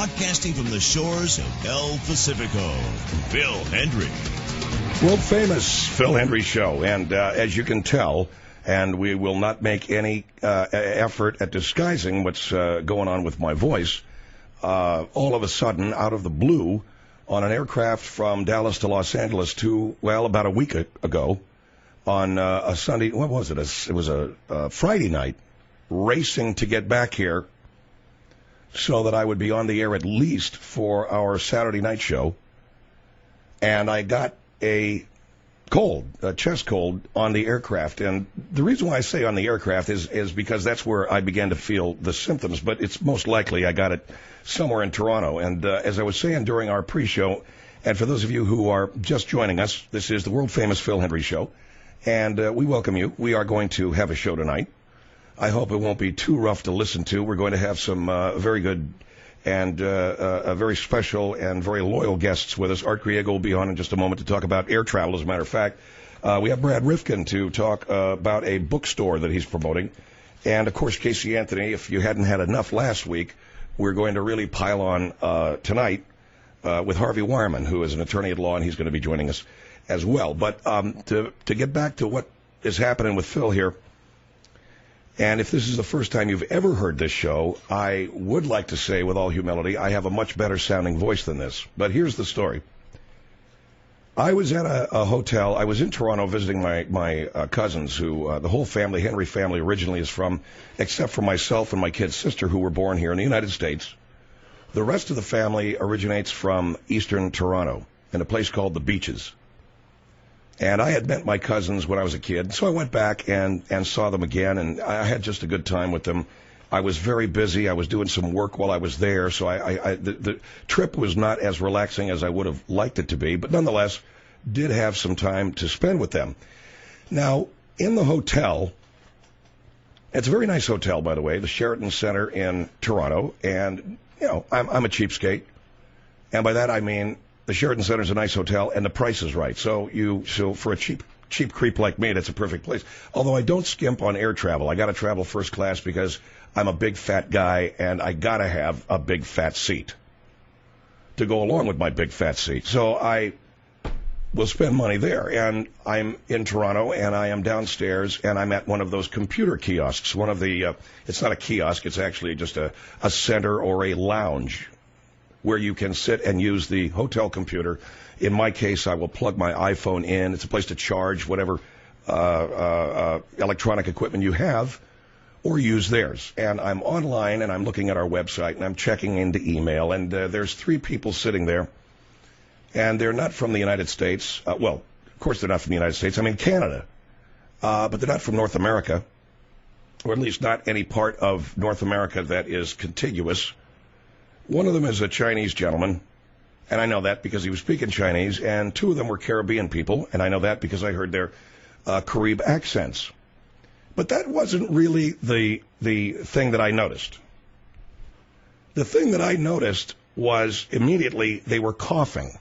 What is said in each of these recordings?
broadcasting from the shores of El Pacifico, Phil Hendrie. World famous Phil Hendrie Show. And as you can tell, and we will not make any effort at disguising what's going on with my voice, all of a sudden, out of the blue, on an aircraft from Dallas to Los Angeles about a week ago, on a Sunday, what was it? It was a Friday night, racing to get back here so that I would be on the air at least for our Saturday night show. And I got a chest cold on the aircraft. And the reason why I say on the aircraft is because that's where I began to feel the symptoms. But it's most likely I got it somewhere in Toronto. And as I was saying during our pre-show, and for those of you who are just joining us, this is the world famous Phil Hendrie Show. And we welcome you. We are going to have a show tonight. I hope it won't be too rough to listen to. We're going to have some very good and very special and very loyal guests with us. Art Griego will be on in just a moment to talk about air travel, as a matter of fact. We have Brad Rifkin to talk about a bookstore that he's promoting. And, of course, Casey Anthony, if you hadn't had enough last week, we're going to really pile on tonight with Harvey Wireman, who is an attorney at law, and he's going to be joining us as well. But to get back to what is happening with Phil here, and if this is the first time you've ever heard this show, I would like to say with all humility, I have a much better sounding voice than this. But here's the story. I was at a hotel. I was in Toronto visiting my cousins, who the whole family, Hendrie family, originally is from, except for myself and my kid's sister, who were born here in the United States. The rest of the family originates from eastern Toronto in a place called the Beaches. And I had met my cousins when I was a kid, so I went back and saw them again, and I had just a good time with them. I was very busy. I was doing some work while I was there, so the trip was not as relaxing as I would have liked it to be, but nonetheless, did have some time to spend with them. Now, in the hotel, it's a very nice hotel, by the way, the Sheraton Centre in Toronto, and, you know, I'm a cheapskate, and by that I mean the Sheraton Centre is a nice hotel, and the price is right. So for a cheap creep like me, that's a perfect place. Although I don't skimp on air travel. I got to travel first class because I'm a big fat guy, and I got to have a big fat seat to go along with my big fat seat. So I will spend money there. And I'm in Toronto, and I am downstairs, and I'm at one of those computer kiosks. One of the, it's not a kiosk, it's actually just a center or a lounge where you can sit and use the hotel computer. In my case, I will plug my iPhone in. It's a place to charge whatever electronic equipment you have, or use theirs. And I'm online, and I'm looking at our website, and I'm checking into email, and there's 3 people sitting there, and they're not from the United States. Well, of course they're not from the United States. I mean Canada. But they're not from North America, or at least not any part of North America that is contiguous. One of them is a Chinese gentleman, and I know that because he was speaking Chinese, and 2 of them were Caribbean people, and I know that because I heard their Carib accents. But that wasn't really the thing that I noticed. The thing that I noticed was immediately they were coughing.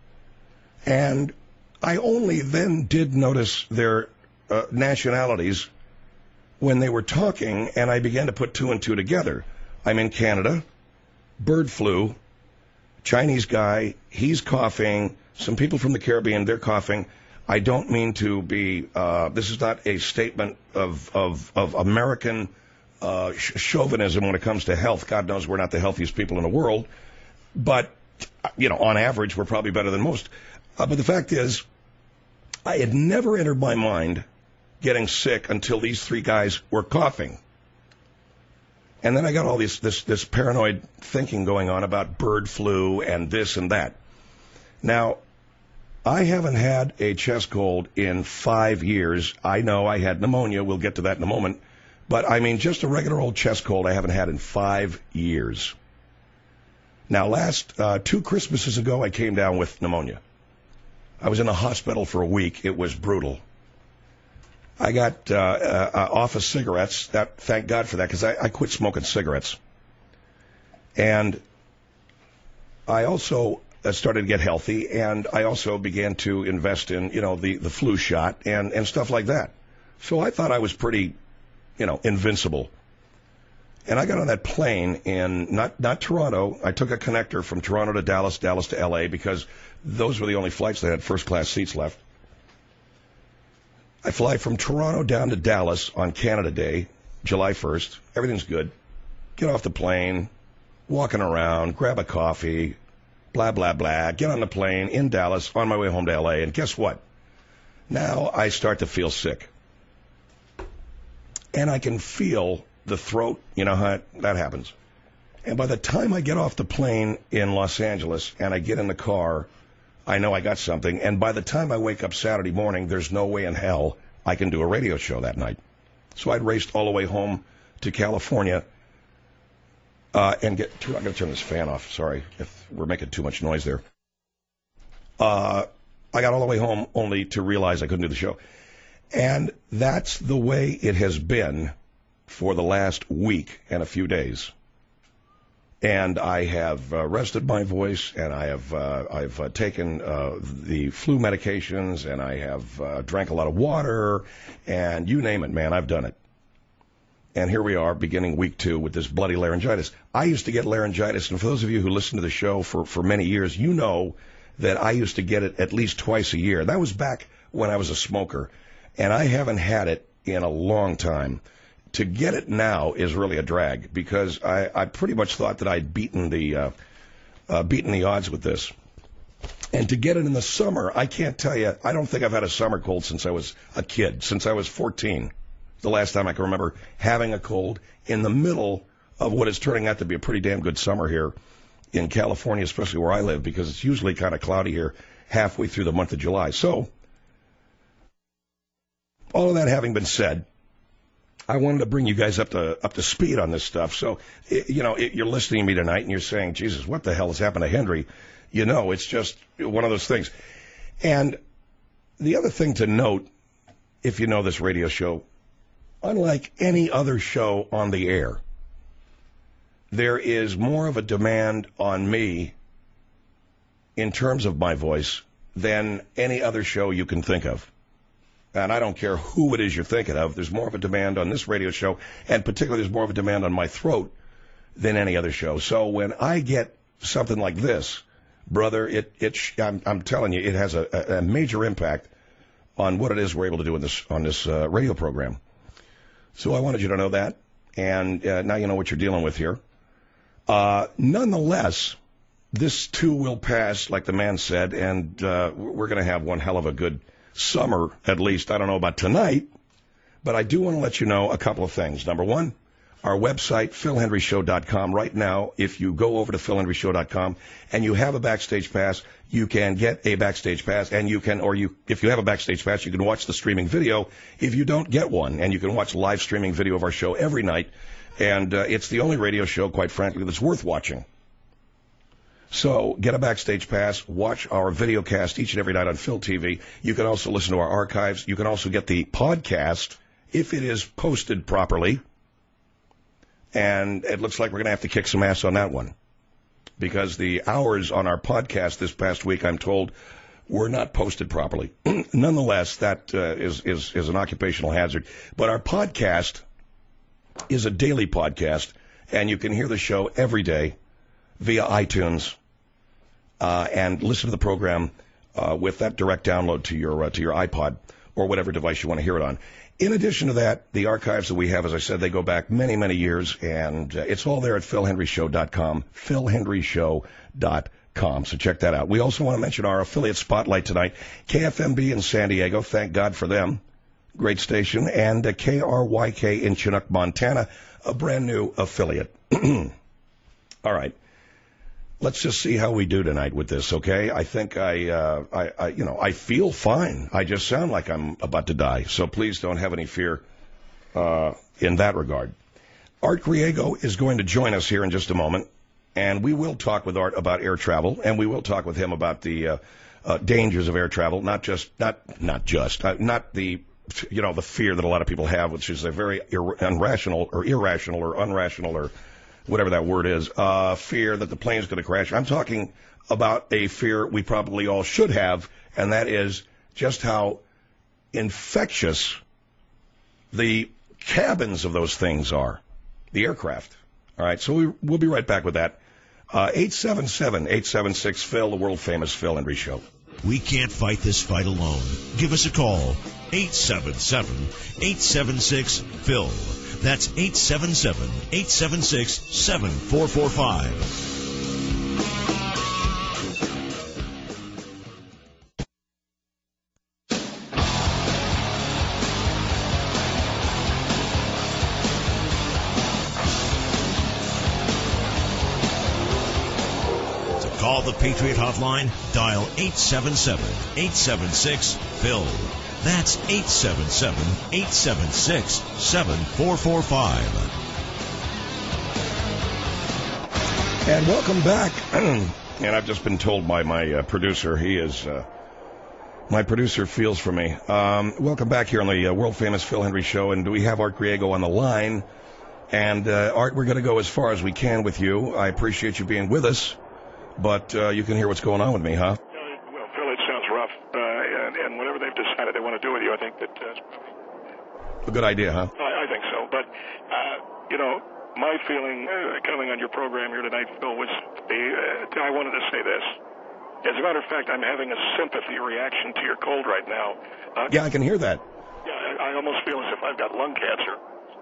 And I only then did notice their nationalities when they were talking, and I began to put 2 and 2 together. I'm in Canada. Bird flu, Chinese guy, he's coughing, some people from the Caribbean, they're coughing. I don't mean to be, this is not a statement of American chauvinism when it comes to health. God knows we're not the healthiest people in the world, but, you know, on average, we're probably better than most. But the fact is, I had never entered my mind getting sick until these 3 guys were coughing. And then I got all this paranoid thinking going on about bird flu and this and that. Now, I haven't had a chest cold in 5 years. I know I had pneumonia. We'll get to that in a moment. But, I mean, just a regular old chest cold I haven't had in 5 years. Now, last 2 Christmases ago, I came down with pneumonia. I was in the hospital for a week. It was brutal. I got off of cigarettes. Thank God for that, because I quit smoking cigarettes. And I also started to get healthy, and I also began to invest in, you know, the flu shot and stuff like that. So I thought I was pretty, you know, invincible. And I got on that plane in not Toronto. I took a connector from Toronto to Dallas, Dallas to L.A., because those were the only flights that had first-class seats left. I fly from Toronto down to Dallas on Canada Day, July 1st. Everything's good. Get off the plane, walking around, grab a coffee, blah, blah, blah. Get on the plane in Dallas, on my way home to L.A., and guess what? Now I start to feel sick. And I can feel the throat, you know how that happens. And by the time I get off the plane in Los Angeles and I get in the car, I know I got something. And by the time I wake up Saturday morning, there's no way in hell I can do a radio show that night. So I'd raced all the way home to California and I'm going to turn this fan off. Sorry if we're making too much noise there. I got all the way home only to realize I couldn't do the show. And that's the way it has been for the last week and a few days. And I have rested my voice, and I've taken the flu medications, and I have drank a lot of water, and you name it, man, I've done it. And here we are, beginning week 2 with this bloody laryngitis. I used to get laryngitis, and for those of you who listen to the show for many years, you know that I used to get it at least twice a year. That was back when I was a smoker, and I haven't had it in a long time. To get it now is really a drag, because I pretty much thought that I'd beaten the odds with this. And to get it in the summer, I can't tell you, I don't think I've had a summer cold since I was a kid, since I was 14. The last time I can remember having a cold in the middle of what is turning out to be a pretty damn good summer here in California, especially where I live, because it's usually kind of cloudy here halfway through the month of July. So, all of that having been said, I wanted to bring you guys up to speed on this stuff. So, you're listening to me tonight and you're saying, Jesus, what the hell has happened to Henry? You know, it's just one of those things. And the other thing to note, if you know this radio show, unlike any other show on the air, there is more of a demand on me in terms of my voice than any other show you can think of. And I don't care who it is you're thinking of. There's more of a demand on this radio show, and particularly there's more of a demand on my throat than any other show. So when I get something like this, brother, I'm telling you, it has a major impact on what it is we're able to do on this radio program. So I wanted you to know that, and now you know what you're dealing with here. Nonetheless, this too will pass, like the man said, and we're going to have one hell of a good summer, at least. I don't know about tonight, but I do want to let you know a couple of things. Number one, our website, philhendryshow.com. Right now, if you go over to philhendryshow.com and you have a Backstage Pass, you can get a Backstage Pass, and if you have a Backstage Pass, you can watch the streaming video if you don't get one, and you can watch live streaming video of our show every night, and it's the only radio show, quite frankly, that's worth watching. So get a Backstage Pass, watch our video cast each and every night on Phil TV. You can also listen to our archives. You can also get the podcast if it is posted properly. And it looks like we're going to have to kick some ass on that one, because the hours on our podcast this past week, I'm told, were not posted properly. Nonetheless, that is an occupational hazard. But our podcast is a daily podcast, and you can hear the show every day via iTunes. And listen to the program with that direct download to your iPod or whatever device you want to hear it on. In addition to that, the archives that we have, as I said, they go back many, many years, and it's all there at philhendryshow.com, philhendryshow.com. So check that out. We also want to mention our affiliate spotlight tonight, KFMB in San Diego. Thank God for them. Great station. And KRYK in Chinook, Montana, a brand new affiliate. All right. Let's just see how we do tonight with this, okay? I think I feel fine. I just sound like I'm about to die, so please don't have any fear in that regard. Art Griego is going to join us here in just a moment, and we will talk with Art about air travel, and we will talk with him about the dangers of air travel, not the the fear that a lot of people have, which is a very irrational or unrational or whatever that word is, fear that the plane is going to crash. I'm talking about a fear we probably all should have, and that is just how infectious the cabins of those things are. the aircraft. All right, so we'll be right back with that. 877-876-PHIL, the world-famous Phil Hendry Show. We can't fight this fight alone. Give us a call. 877-876-PHIL. That's 877-876-7445. Call the Patriot Hotline. Dial 877-876-PHIL. That's 877-876-7445. And welcome back. And I've just been told by my producer, my producer feels for me. Welcome back here on the world-famous Phil Hendry Show. And we have Art Griego on the line. And Art, we're going to go as far as we can with you. I appreciate you being with us. But you can hear what's going on with me, huh? Well, Phil, it sounds rough. And whatever they've decided they want to do with you, I think that a good idea, huh? I think so. But, my feeling coming on your program here tonight, Phil, was I wanted to say this. As a matter of fact, I'm having a sympathy reaction to your cold right now. Yeah, I can hear that. Yeah, I almost feel as if I've got lung cancer.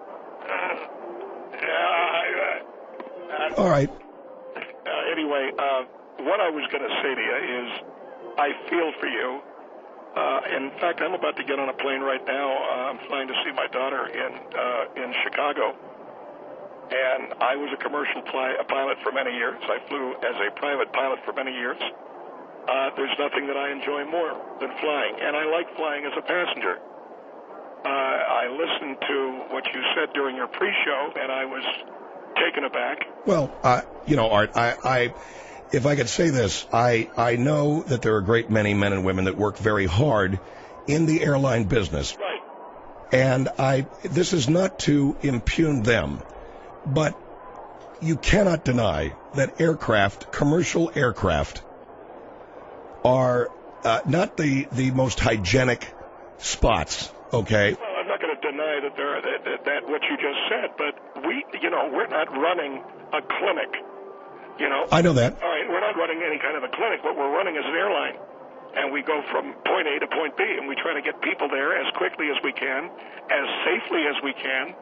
All right. Anyway, what I was going to say to you is I feel for you. In fact, I'm about to get on a plane right now. I'm flying to see my daughter in Chicago. And I was a commercial pilot for many years. I flew as a private pilot for many years. There's nothing that I enjoy more than flying. And I like flying as a passenger. I listened to what you said during your pre-show, and I was taken aback. Well, Art, if I could say this, I know that there are a great many men and women that work very hard in the airline business. Right. And this is not to impugn them, but you cannot deny that commercial aircraft, are not the most hygienic spots, okay? Well, I'm not going to deny that what you just said, but we're not running a clinic, I know that. All right, we're not running any kind of a clinic. What we're running is an airline, and we go from point A to point B, and we try to get people there as quickly as we can, as safely as we can,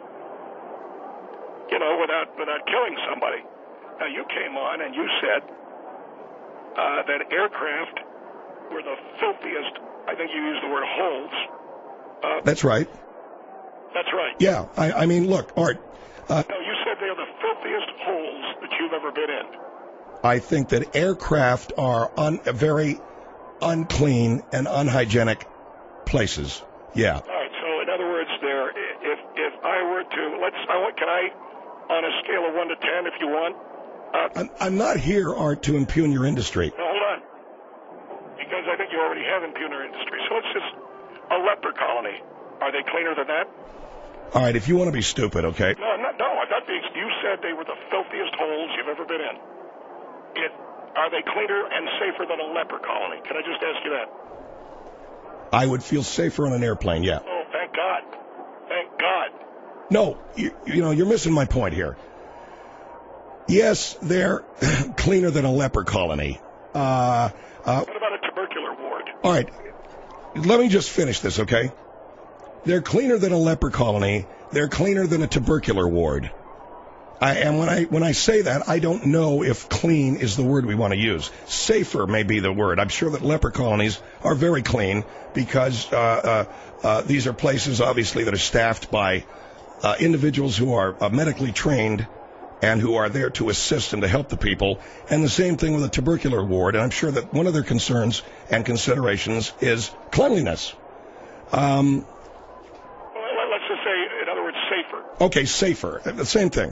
without killing somebody. Now, you came on and you said that aircraft were the filthiest, I think you used the word holes. That's right. That's right. Yeah, I mean, look, Art. No, you said they are the filthiest holes that you've ever been in. I think that aircraft are very unclean and unhygienic places. Yeah. All right. So, in other words, if I were to can I, on a scale of 1 to 10, if you want? I'm not here, Art, to impugn your industry. No, hold on, because I think you already have impugned our industry. So it's just a leper colony. Are they cleaner than that? All right, if you want to be stupid, okay? No, I'm not being. You said they were the filthiest holes you've ever been in. Are they cleaner and safer than a leper colony? Can I just ask you that? I would feel safer on an airplane, yeah. Oh, thank God. Thank God. No, you're missing my point here. Yes, they're cleaner than a leper colony. What about a tubercular ward? All right, let me just finish this, okay? They're cleaner than a leper colony. They're cleaner than a tubercular ward. And when I say that, I don't know if clean is the word we want to use. Safer may be the word. I'm sure that leper colonies are very clean because these are places, obviously, that are staffed by individuals who are medically trained and who are there to assist and to help the people. And the same thing with a tubercular ward. And I'm sure that one of their concerns and considerations is cleanliness. Well, let's just say, in other words, safer. Okay, safer. The same thing.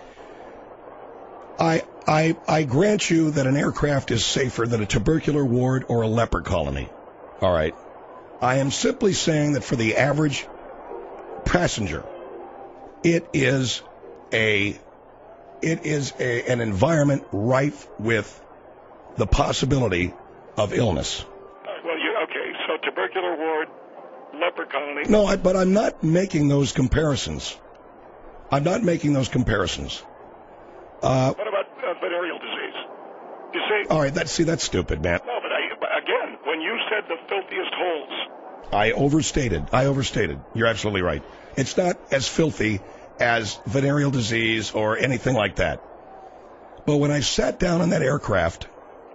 I grant you that an aircraft is safer than a tubercular ward or a leper colony. All right. I am simply saying that for the average passenger, it is an environment rife with the possibility of illness. Okay, so tubercular ward, leper colony. No, but I'm not making those comparisons. I'm not making those comparisons. What about venereal disease? You see? All right, that's stupid, man. No, but again, when you said the filthiest holes. I overstated. You're absolutely right. It's not as filthy as venereal disease or anything like that. But when I sat down on that aircraft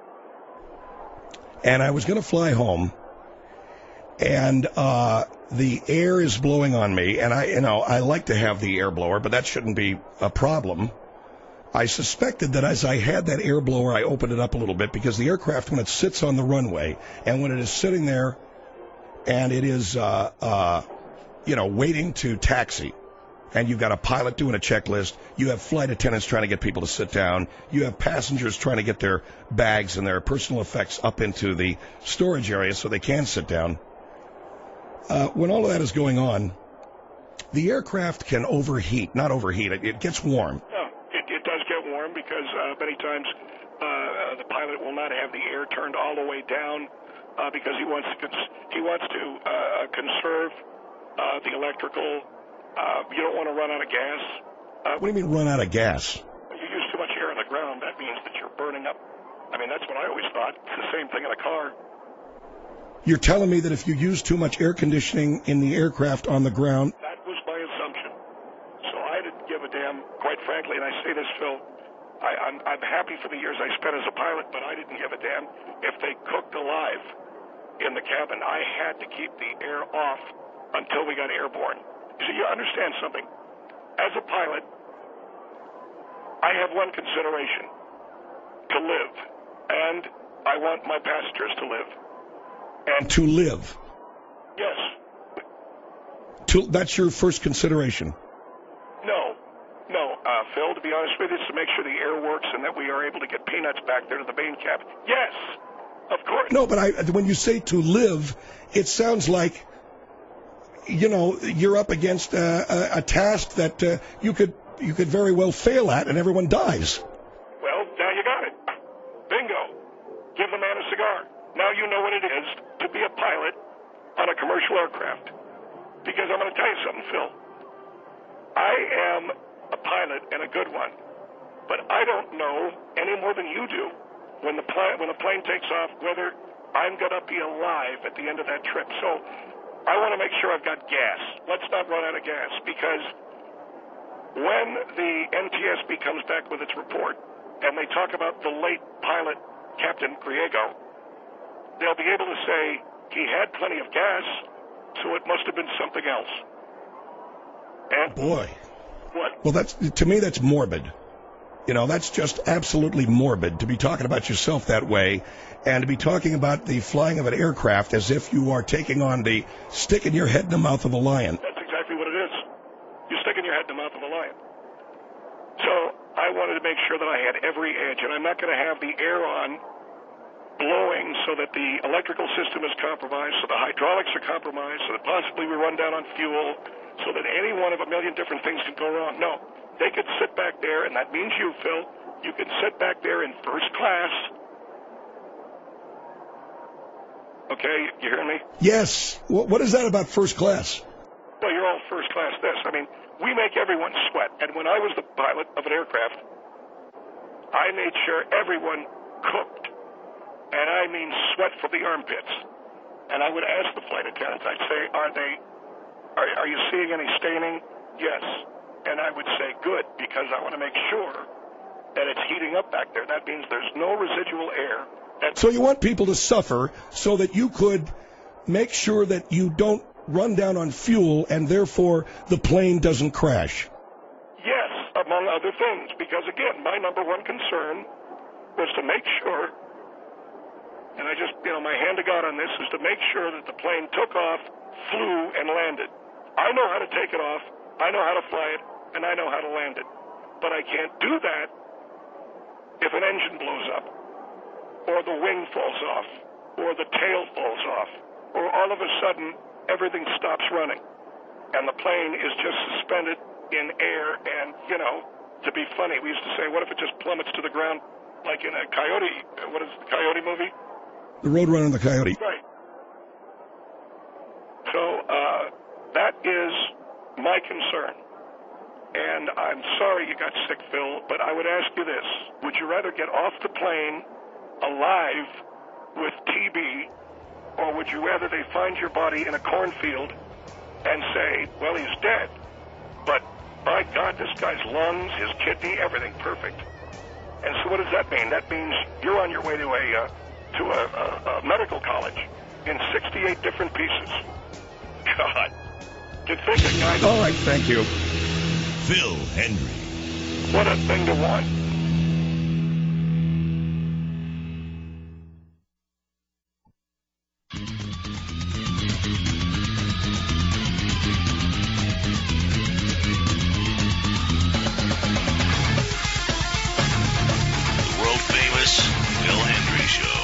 and I was going to fly home, and the air is blowing on me, and I like to have the air blower, but that shouldn't be a problem. I suspected that as I had that air blower, I opened it up a little bit, because the aircraft, when it sits on the runway and when it is sitting there and it is, waiting to taxi, and you've got a pilot doing a checklist, you have flight attendants trying to get people to sit down, you have passengers trying to get their bags and their personal effects up into the storage area so they can sit down. When all of that is going on, the aircraft can overheat. Not overheat, it gets warm. It does get warm because many times the pilot will not have the air turned all the way down because he wants to conserve the electrical. You don't want to run out of gas. What do you mean run out of gas? You use too much air on the ground. That means that you're burning up. I mean, that's what I always thought. It's the same thing in a car. You're telling me that if you use too much air conditioning in the aircraft on the ground... That was my assumption. So I didn't give a damn, quite frankly, and I say this, Phil, I'm happy for the years I spent as a pilot, but I didn't give a damn if they cooked alive in the cabin. I had to keep the air off until we got airborne. So you understand something. As a pilot, I have one consideration: to live. And I want my passengers to live. And to live? Yes. That's your first consideration? No, Phil, to be honest with you, it's to make sure the air works and that we are able to get peanuts back there to the main cabin. Yes, of course. No, but when you say to live, it sounds like, you're up against a task that you could very well fail at and everyone dies. Well, now you got it. Bingo. Give the man a cigar. Now you know what it is to be a pilot on a commercial aircraft. Because I'm going to tell you something, Phil. I am a pilot and a good one, but I don't know any more than you do when the plane takes off whether I'm going to be alive at the end of that trip. So I want to make sure I've got gas. Let's not run out of gas, because when the NTSB comes back with its report and they talk about the late pilot, Captain Griego, they'll be able to say he had plenty of gas, so it must have been something else. And boy. What? Well, to me, that's morbid. That's just absolutely morbid to be talking about yourself that way, and to be talking about the flying of an aircraft as if you are taking on the sticking your head in the mouth of a lion. That's exactly what it is. You're sticking your head in the mouth of a lion. So I wanted to make sure that I had every edge, and I'm not going to have the air on blowing so that the electrical system is compromised, so the hydraulics are compromised, so that possibly we run down on fuel, so that any one of a million different things can go wrong. No, they could sit back there, and that means you, Phil. You can sit back there in first class. Okay, you hearing me? Yes. What is that about first class? Well, you're all first class this. I mean, we make everyone sweat. And when I was the pilot of an aircraft, I made sure everyone cooked. And I mean sweat from the armpits. And I would ask the flight attendants, I'd say, are you seeing any staining? Yes. And I would say, good, because I want to make sure that it's heating up back there. That means there's no residual air. So you want people to suffer so that you could make sure that you don't run down on fuel and therefore the plane doesn't crash? Yes, among other things. Because, again, my number one concern was to make sure, and I just, my hand to God on this, is to make sure that the plane took off, flew, and landed. I know how to take it off, I know how to fly it, and I know how to land it. But I can't do that if an engine blows up, or the wing falls off, or the tail falls off, or all of a sudden everything stops running, and the plane is just suspended in air. And, to be funny, we used to say, what if it just plummets to the ground like in a Coyote, what is the Coyote movie? The Roadrunner and the Coyote. Right. So that is my concern. And I'm sorry you got sick, Phil, but I would ask you this. Would you rather get off the plane alive with TB, or would you rather they find your body in a cornfield and say, well, he's dead, but by God, this guy's lungs, his kidney, everything perfect. And so what does that mean? That means you're on your way to a medical college in 68 different pieces. God. To think a guy... All right, thank you. Phil Hendrie. What a thing to want. Phil Hendrie Show.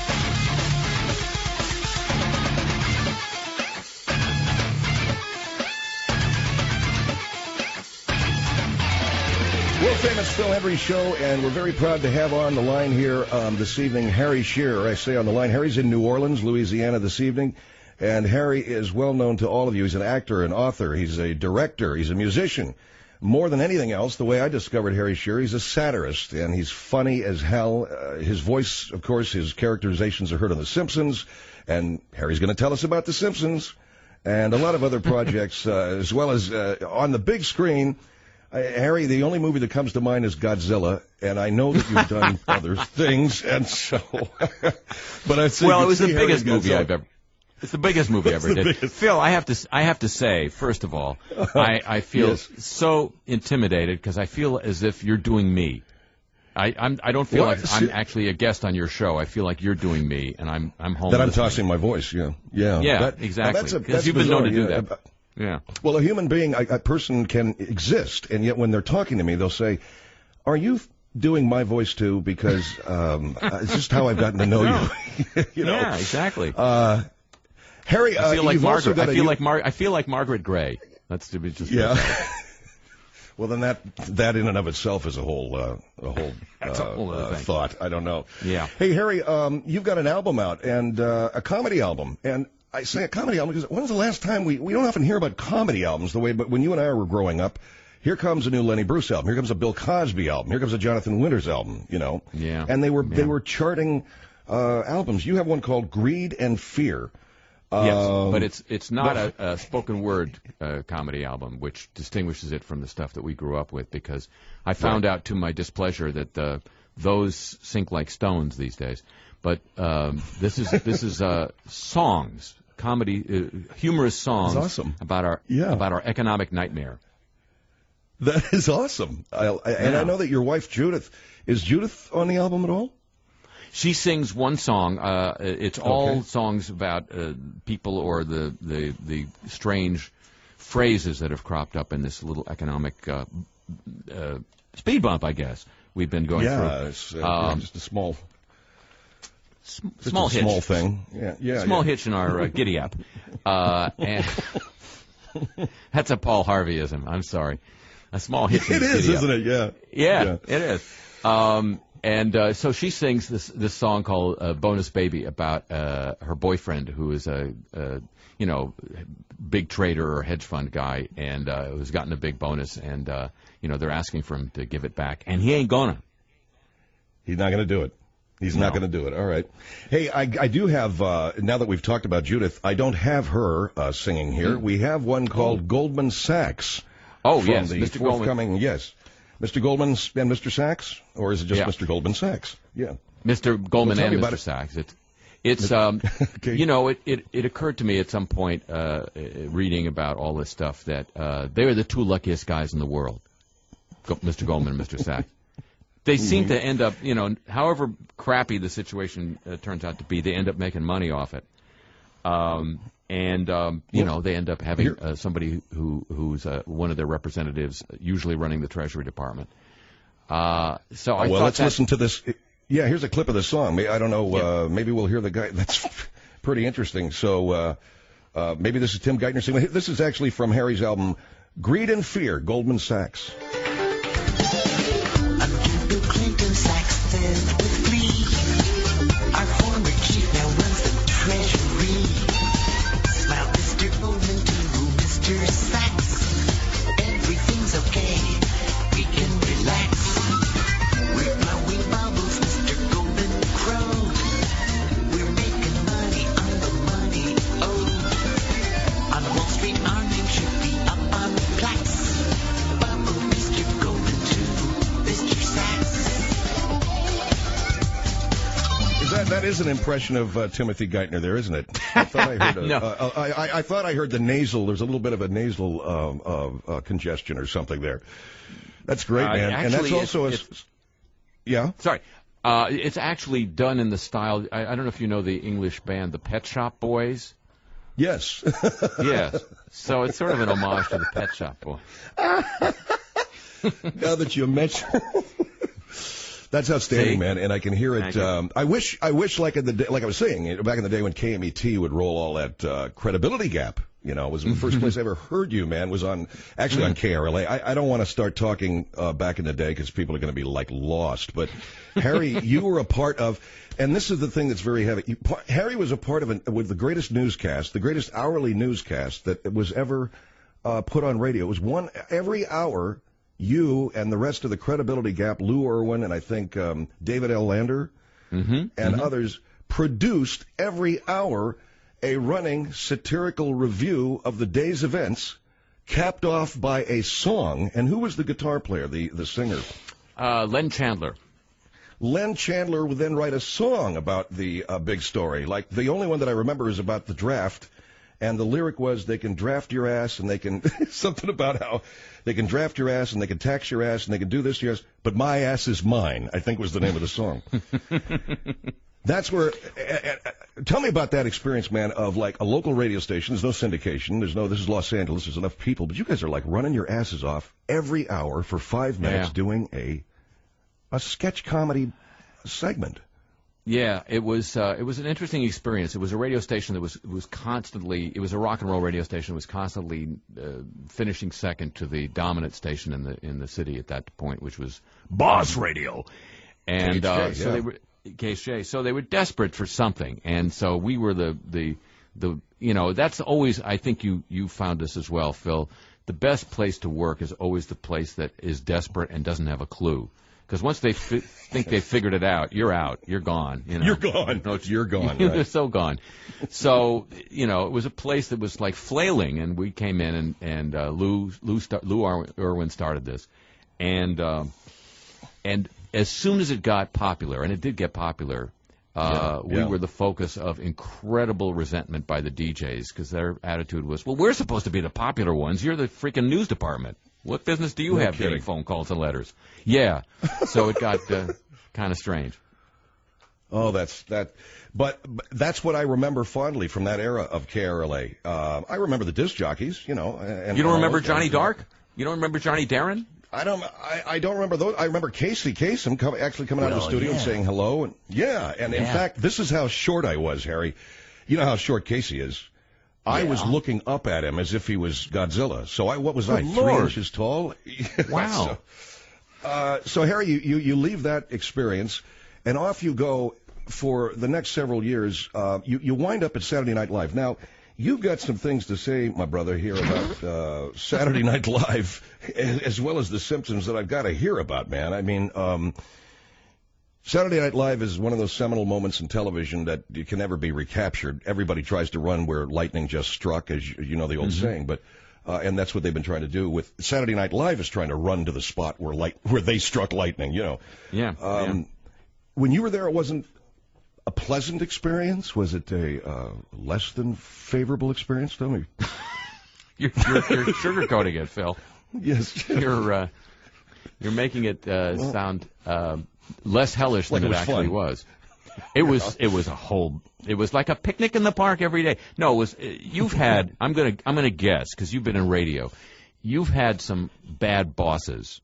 World famous Phil Hendrie Show, and we're very proud to have on the line here this evening Harry Shearer. I say on the line, Harry's in New Orleans, Louisiana this evening, and Harry is well known to all of you. He's an actor, an author, he's a director, he's a musician. More than anything else, the way I discovered Harry Shearer, he's a satirist, and he's funny as hell. His voice, of course, his characterizations are heard on The Simpsons, and Harry's going to tell us about The Simpsons and a lot of other projects, as well as on the big screen. Harry, the only movie that comes to mind is Godzilla, and I know that you've done other things, and so... but I'd say well, it was the biggest movie I've ever... It's the biggest movie I ever did. Phil, I have to say, first of all, I feel so intimidated because I feel as if you're doing me. I don't feel like I'm actually a guest on your show. I feel like you're doing me, and I'm home. That I'm tossing my voice, yeah. Exactly. Because you've been known to do that. Yeah. Well, a human being, a person can exist, and yet when they're talking to me, they'll say, "Are you doing my voice too?" Because it's just how I've gotten to know you. You know? Yeah, exactly. Harry, I feel like Margaret. I feel like Margaret Gray. That's to be just. Yeah. Well, then that in and of itself is a whole thought. I don't know. Yeah. Hey, Harry, you've got an album out, and a comedy album, and I say a comedy album because when's the last time we don't often hear about comedy albums the way, but when you and I were growing up, here comes a new Lenny Bruce album, here comes a Bill Cosby album, here comes a Jonathan Winters album, you know. Yeah. And they were charting albums. You have one called Greed and Fear. Yes, but it's not a spoken word comedy album, which distinguishes it from the stuff that we grew up with. Because I found out to my displeasure that those sink like stones these days. But this is songs, comedy, humorous songs. That's awesome. about our economic nightmare. That is awesome. And I know that your wife Judith is on the album at all. She sings one song. It's all songs about people or the strange phrases that have cropped up in this little economic speed bump, I guess, we've been going through. Yeah, it's just a small hitch. Small thing. Small hitch in our giddy up. And that's a Paul Harveyism. I'm sorry. A small hitch in it is, isn't it? Yeah. Yeah, it is. And so she sings this song called "Bonus Baby" about her boyfriend, who is a big trader or hedge fund guy, and who's gotten a big bonus, and they're asking for him to give it back, and he ain't gonna. He's not gonna do it. He's not going to do it. All right. Hey, I do have, now that we've talked about Judith, I don't have her singing here. We have one called Goldman Sachs. Oh, yes, the Mr. Goldman. Yes. Mr. Goldman and Mr. Sachs? Or is it just Mr. Goldman Sachs? Yeah. Mr. Goldman and Mr. Sachs. It's okay. It occurred to me at some point reading about all this stuff that they're the two luckiest guys in the world, Mr. Goldman and Mr. Sachs. They seem to end up, however crappy the situation turns out to be, they end up making money off it. They end up having somebody who's one of their representatives, usually running the Treasury Department. Let's listen to this. Yeah, here's a clip of the song. I don't know. Maybe we'll hear the guy. That's pretty interesting. So maybe this is Tim Geithner singing. This is actually from Harry's album, Greed and Fear, Goldman Sachs. Okay. is an impression of Timothy Geithner there, isn't it? I thought I heard No. I thought I heard the nasal. There's a little bit of a nasal congestion or something there. That's great, man. Actually, and that's also yeah. Sorry. It's actually done in the style. I don't know if you know the English band, the Pet Shop Boys. Yes. Yes. So it's sort of an homage to the Pet Shop Boys. Now that you mention, that's outstanding, man, and I can hear it. I wish, like I was saying, back in the day when KMET would roll all that credibility gap. You know, it was the first place I ever heard you, man. Was on KRLA. I don't want to start talking back in the day because people are going to be like lost. But Harry, you were a part of, and this is the thing that's very heavy. Harry was a part of with the greatest newscast, the greatest hourly newscast that was ever put on radio. It was one every hour. You and the rest of the credibility gap, Lou Irwin and I think David L. Lander and others produced every hour a running satirical review of the day's events, capped off by a song. And who was the guitar player, the singer? Len Chandler. Len Chandler would then write a song about the big story. Like, the only one that I remember is about the draft. And the lyric was, they can draft your ass and they can, something about how they can draft your ass and they can tax your ass and they can do this to your ass, but my ass is mine, I think was the name of the song. That's where, tell me about that experience, man, of like a local radio station. There's no syndication. This is Los Angeles. There's enough people, but you guys are like running your asses off every hour for 5 minutes doing a sketch comedy segment. Yeah, it was an interesting experience. It was a radio station that was constantly, it was a rock and roll radio station. It was constantly finishing second to the dominant station in the city at that point, which was Boss Radio. And so they were KSJ. So they were desperate for something, and so we were the that's always, I think you found this as well, Phil. The best place to work is always the place that is desperate and doesn't have a clue. Because once they think they figured it out, you're out. You're gone. You know? You're gone. No, you're gone. Right. You're so gone. So, it was a place that was like flailing, and we came in, and Lou Irwin started this. And as soon as it got popular, and it did get popular, we were the focus of incredible resentment by the DJs, because their attitude was, well, we're supposed to be the popular ones. You're the freaking news department. What business do you have getting phone calls and letters? Yeah. So it got kind of strange. Oh, but that's what I remember fondly from that era of KRLA. I remember the disc jockeys, And you don't remember Johnny Dark? You don't remember Johnny Darren? I don't remember those. I remember Casey Kasem actually coming out of the studio and saying hello. And in fact, this is how short I was, Harry. You know how short Casey is. I was looking up at him as if he was Godzilla. So what was I, 3 inches tall? Wow. So Harry, you leave that experience, and off you go for the next several years. You wind up at Saturday Night Live. Now, you've got some things to say, my brother, here about Saturday Night Live, as well as The Simpsons, that I've got to hear about, man. I mean, Saturday Night Live is one of those seminal moments in television that you can never be recaptured. Everybody tries to run where lightning just struck, as you know the old saying, but and that's what they've been trying to do with Saturday Night Live, is trying to run to the spot where they struck lightning, Yeah. When you were there, it wasn't a pleasant experience. Was it a less than favorable experience? Tell me. You're sugarcoating it, Phil. Yes. You're making it sound less hellish than it actually was. It was like a picnic in the park every day. No, it was. You've had. I'm gonna guess, because you've been in radio. You've had some bad bosses.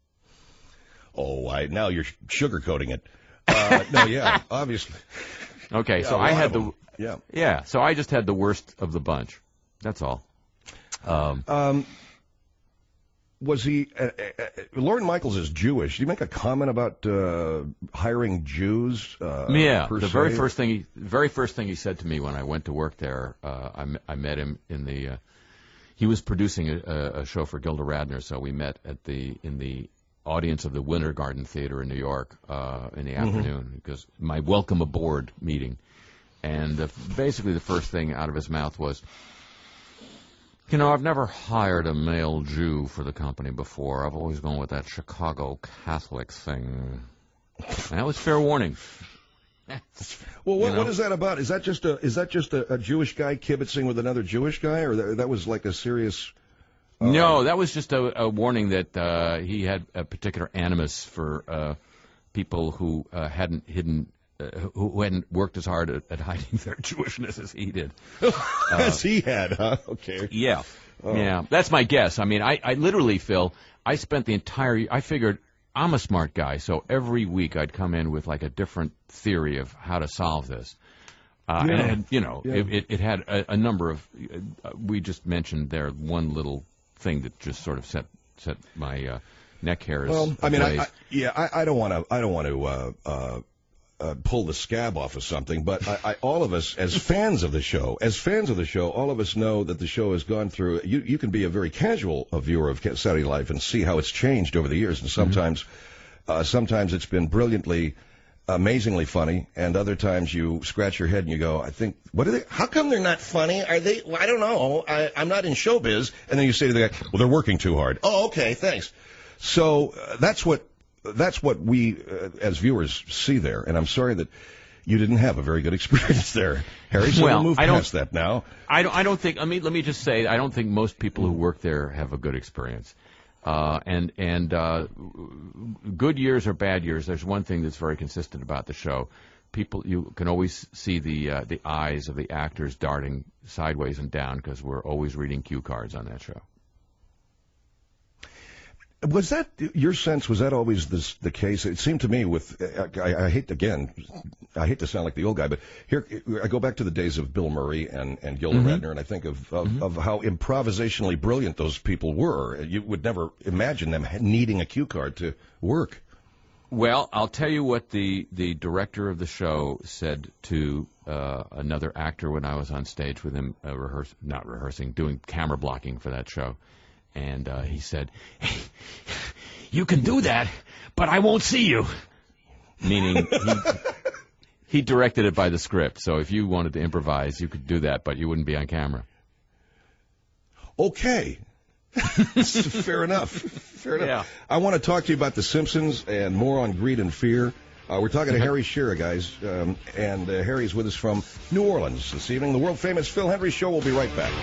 Oh, now you're sugarcoating it. No, yeah, obviously. Okay, so I had so I just had the worst of the bunch. That's all. Was he? Lorne Michaels is Jewish. Did he make a comment about hiring Jews? The very first thing he said to me when I went to work there, I met him in the. He was producing a show for Gilda Radner, so we met in the audience of the Winter Garden Theater in New York in the afternoon, because my welcome aboard meeting, and basically the first thing out of his mouth was, I've never hired a male Jew for the company before. I've always gone with that Chicago Catholic thing. And that was fair warning. Well, what is that about? Is that just a Jewish guy kibitzing with another Jewish guy, or that was like a serious? No, that was just a warning that he had a particular animus for people who hadn't worked as hard at hiding their Jewishness as he did. As he had, huh? Okay. Yeah. Oh. Yeah, that's my guess. I mean, I literally, Phil, I spent the entire. I figured I'm a smart guy, so every week I'd come in with like a different theory of how to solve this. And it had a number of. We just mentioned there one little thing that just sort of set my neck hairs. Well, I mean, I don't want to pull the scab off of something, but all of us, as fans of the show, all of us know that the show has gone through. You can be a very casual viewer of Saturday Night Live and see how it's changed over the years, and sometimes it's been brilliantly, amazingly funny, and other times you scratch your head and you go, how come they're not funny? Are they? Well, I don't know. I'm not in showbiz. And then you say to the guy, well, they're working too hard. Oh, okay, thanks. So that's what we as viewers see there, and I'm sorry that you didn't have a very good experience there, Harry. So we'll move past that now. I don't think. Let me just say, I don't think most people who work there have a good experience. And good years or bad years, there's one thing that's very consistent about the show. You can always see the eyes of the actors darting sideways and down because we're always reading cue cards on that show. Was that your sense? Was that always the case? It seemed to me I hate to sound like the old guy, but here I go back to the days of Bill Murray and Gilda Radner, and I think of how improvisationally brilliant those people were. You would never imagine them needing a cue card to work. Well, I'll tell you what the director of the show said to another actor when I was on stage with him, doing camera blocking for that show. And he said, hey, you can do that, but I won't see you. Meaning he directed it by the script. So if you wanted to improvise, you could do that, but you wouldn't be on camera. Okay. Fair enough. Yeah. I want to talk to you about The Simpsons and more on Greed and Fear. We're talking to Harry Shearer, guys, and Harry's with us from New Orleans this evening. The world-famous Phil Hendrie Show. We'll be right back.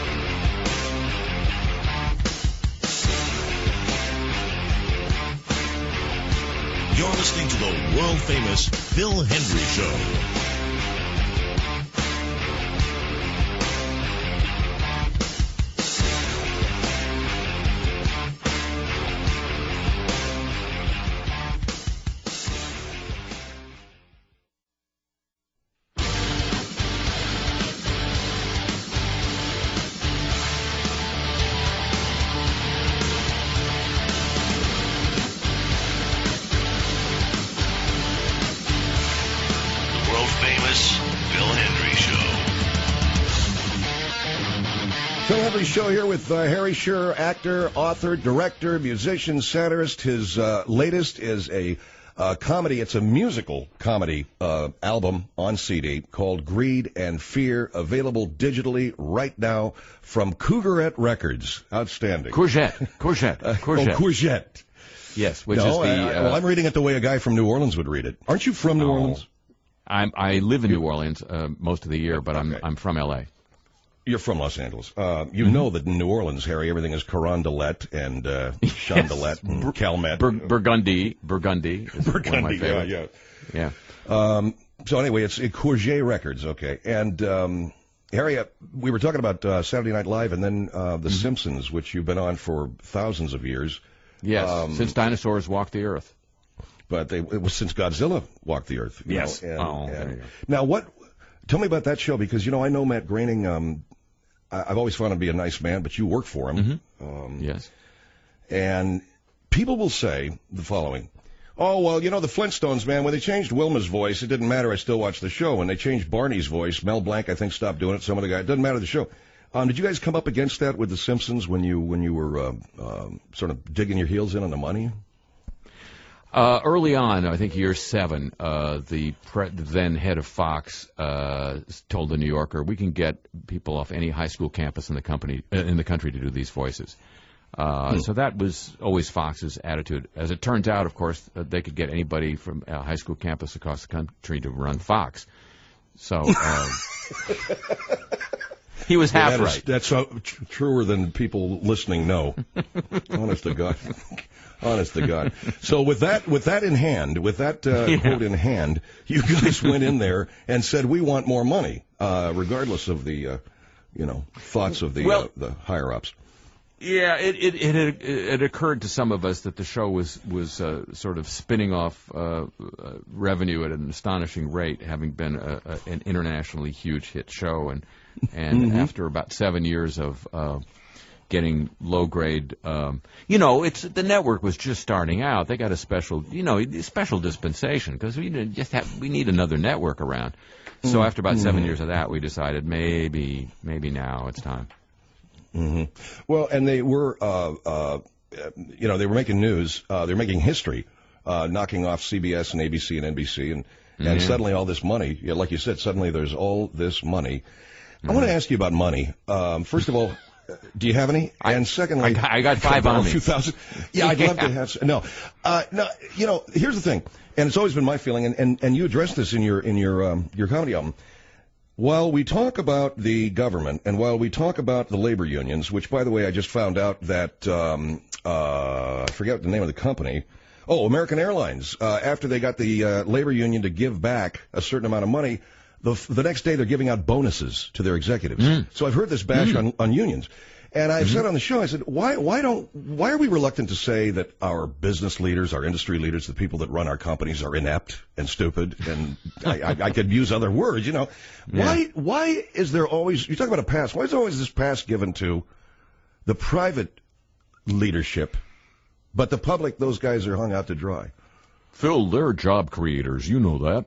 You're listening to the world-famous Phil Hendrie Show. Show here with Harry Shearer, actor, author, director, musician, satirist. His latest is a comedy. It's a musical comedy album on CD called Greed and Fear, available digitally right now from Cougarette Records. Outstanding. Courgette. Oh, Courgette. Yes, which is the... well, I'm reading it the way a guy from New Orleans would read it. Aren't you from New Orleans? I live in New Orleans most of the year, but I'm from L.A. You're from Los Angeles. You know that in New Orleans, Harry, everything is Carondelet and Chandelet and Calmet. Burgundy is one of my favorites. Yeah. So anyway, it's Courgette Records, okay. And Harry, we were talking about Saturday Night Live and then The Simpsons, which you've been on for thousands of years. Yes, since dinosaurs walked the earth. But it was since Godzilla walked the earth. Yes. There you go. Now, tell me about that show, because, I know Matt Groening. I've always found him to be a nice man, but you work for him. Yes. And people will say the following. Oh, well, the Flintstones, man, when they changed Wilma's voice, it didn't matter. I still watched the show. When they changed Barney's voice, Mel Blanc, I think, stopped doing it. Some other guy. It doesn't matter the show. Did you guys come up against that with The Simpsons when you were sort of digging your heels in on the money? Early on, I think year 7, the then head of Fox told the New Yorker, "We can get people off any high school campus in the country to do these voices." So that was always Fox's attitude. As it turns out, of course, they could get anybody from a high school campus across the country to run Fox. So he was half right. That's truer than people listening know. Honest to God. Honest to God. So with that in hand, with that quote in hand, you guys went in there and said, we want more money, regardless of the thoughts of the higher ups. Yeah, it occurred to some of us that the show was sort of spinning off revenue at an astonishing rate, having been an internationally huge hit show, and after about 7 years of getting low grade, the network was just starting out. They got a special dispensation because we need another network around. So after about 7 years of that, we decided maybe now it's time. Mm-hmm. Well, and they were, they were making news. They were making history, knocking off CBS and ABC and NBC, and suddenly all this money. Yeah, like you said, suddenly there's all this money. I want to ask you about money. First of all, do you have any? And secondly, I got 5 on me. A few thousand. Yeah, I'd love to have. No. Here's the thing, and it's always been my feeling, and you addressed this in your comedy album. While we talk about the government and while we talk about the labor unions, which, by the way, I just found out that, I forget the name of the company. Oh, American Airlines. After they got the labor union to give back a certain amount of money, the next day they're giving out bonuses to their executives. So I've heard this bash on unions. And I've said on the show, I said, why are we reluctant to say that our business leaders, our industry leaders, the people that run our companies are inept and stupid? And I could use other words, Yeah. Why is there always, you talk about a pass, why is there always this pass given to the private leadership, but the public, those guys are hung out to dry? Phil, they're job creators. You know that.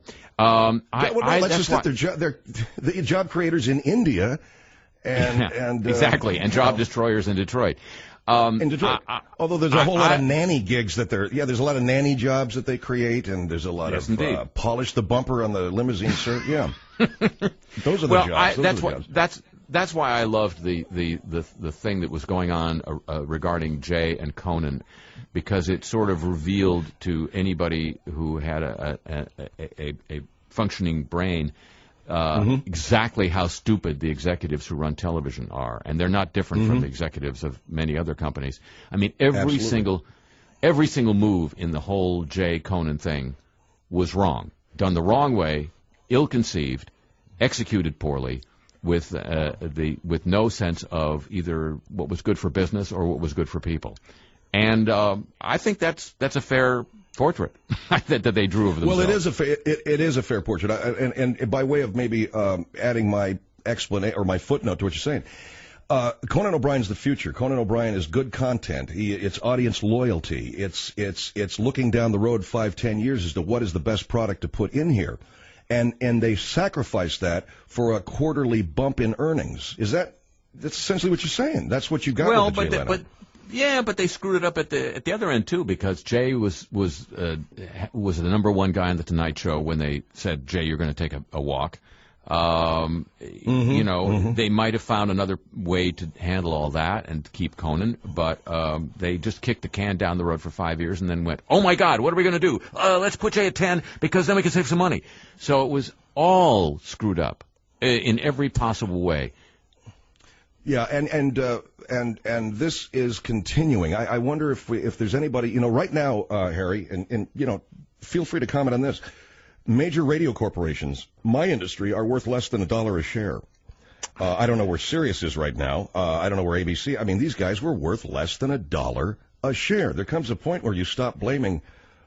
They're the job creators in India. And exactly, and job destroyers in Detroit. In Detroit, although there's a whole lot of nanny gigs there's a lot of nanny jobs that they create, and there's a lot of polish the bumper on the limousine, sir. Yeah, those are the jobs. That's why I loved the thing that was going on regarding Jay and Conan, because it sort of revealed to anybody who had a functioning brain exactly how stupid the executives who run television are, and they're not different from the executives of many other companies. I mean, every single move in the whole Jay Conan thing was wrong, done the wrong way, ill-conceived, executed poorly, with no sense of either what was good for business or what was good for people. And I think that's a fair portrait that they drew of themselves. Well, it is a fair portrait, and by way of maybe adding my explanation or my footnote to what you're saying, Conan O'Brien's the future. Conan O'Brien is good content. It's audience loyalty. It's looking down the road 5-10 years as to what is the best product to put in here, and they sacrifice that for a quarterly bump in earnings. That's essentially what you're saying? That's what you got with Jay Leno. Yeah, but they screwed it up at the other end too, because Jay was the number one guy on the Tonight Show when they said, Jay, you're going to take a walk. They might have found another way to handle all that and keep Conan, but they just kicked the can down the road for 5 years and then went, oh my God, what are we going to do? Let's put Jay at 10 because then we can save some money. So it was all screwed up in every possible way. Yeah, and this is continuing. I wonder if there's anybody, right now, Harry, and feel free to comment on this. Major radio corporations, my industry, are worth less than $1 a share. I don't know where Sirius is right now. I don't know where ABC. I mean, these guys were worth less than $1 a share. There comes a point where you stop blaming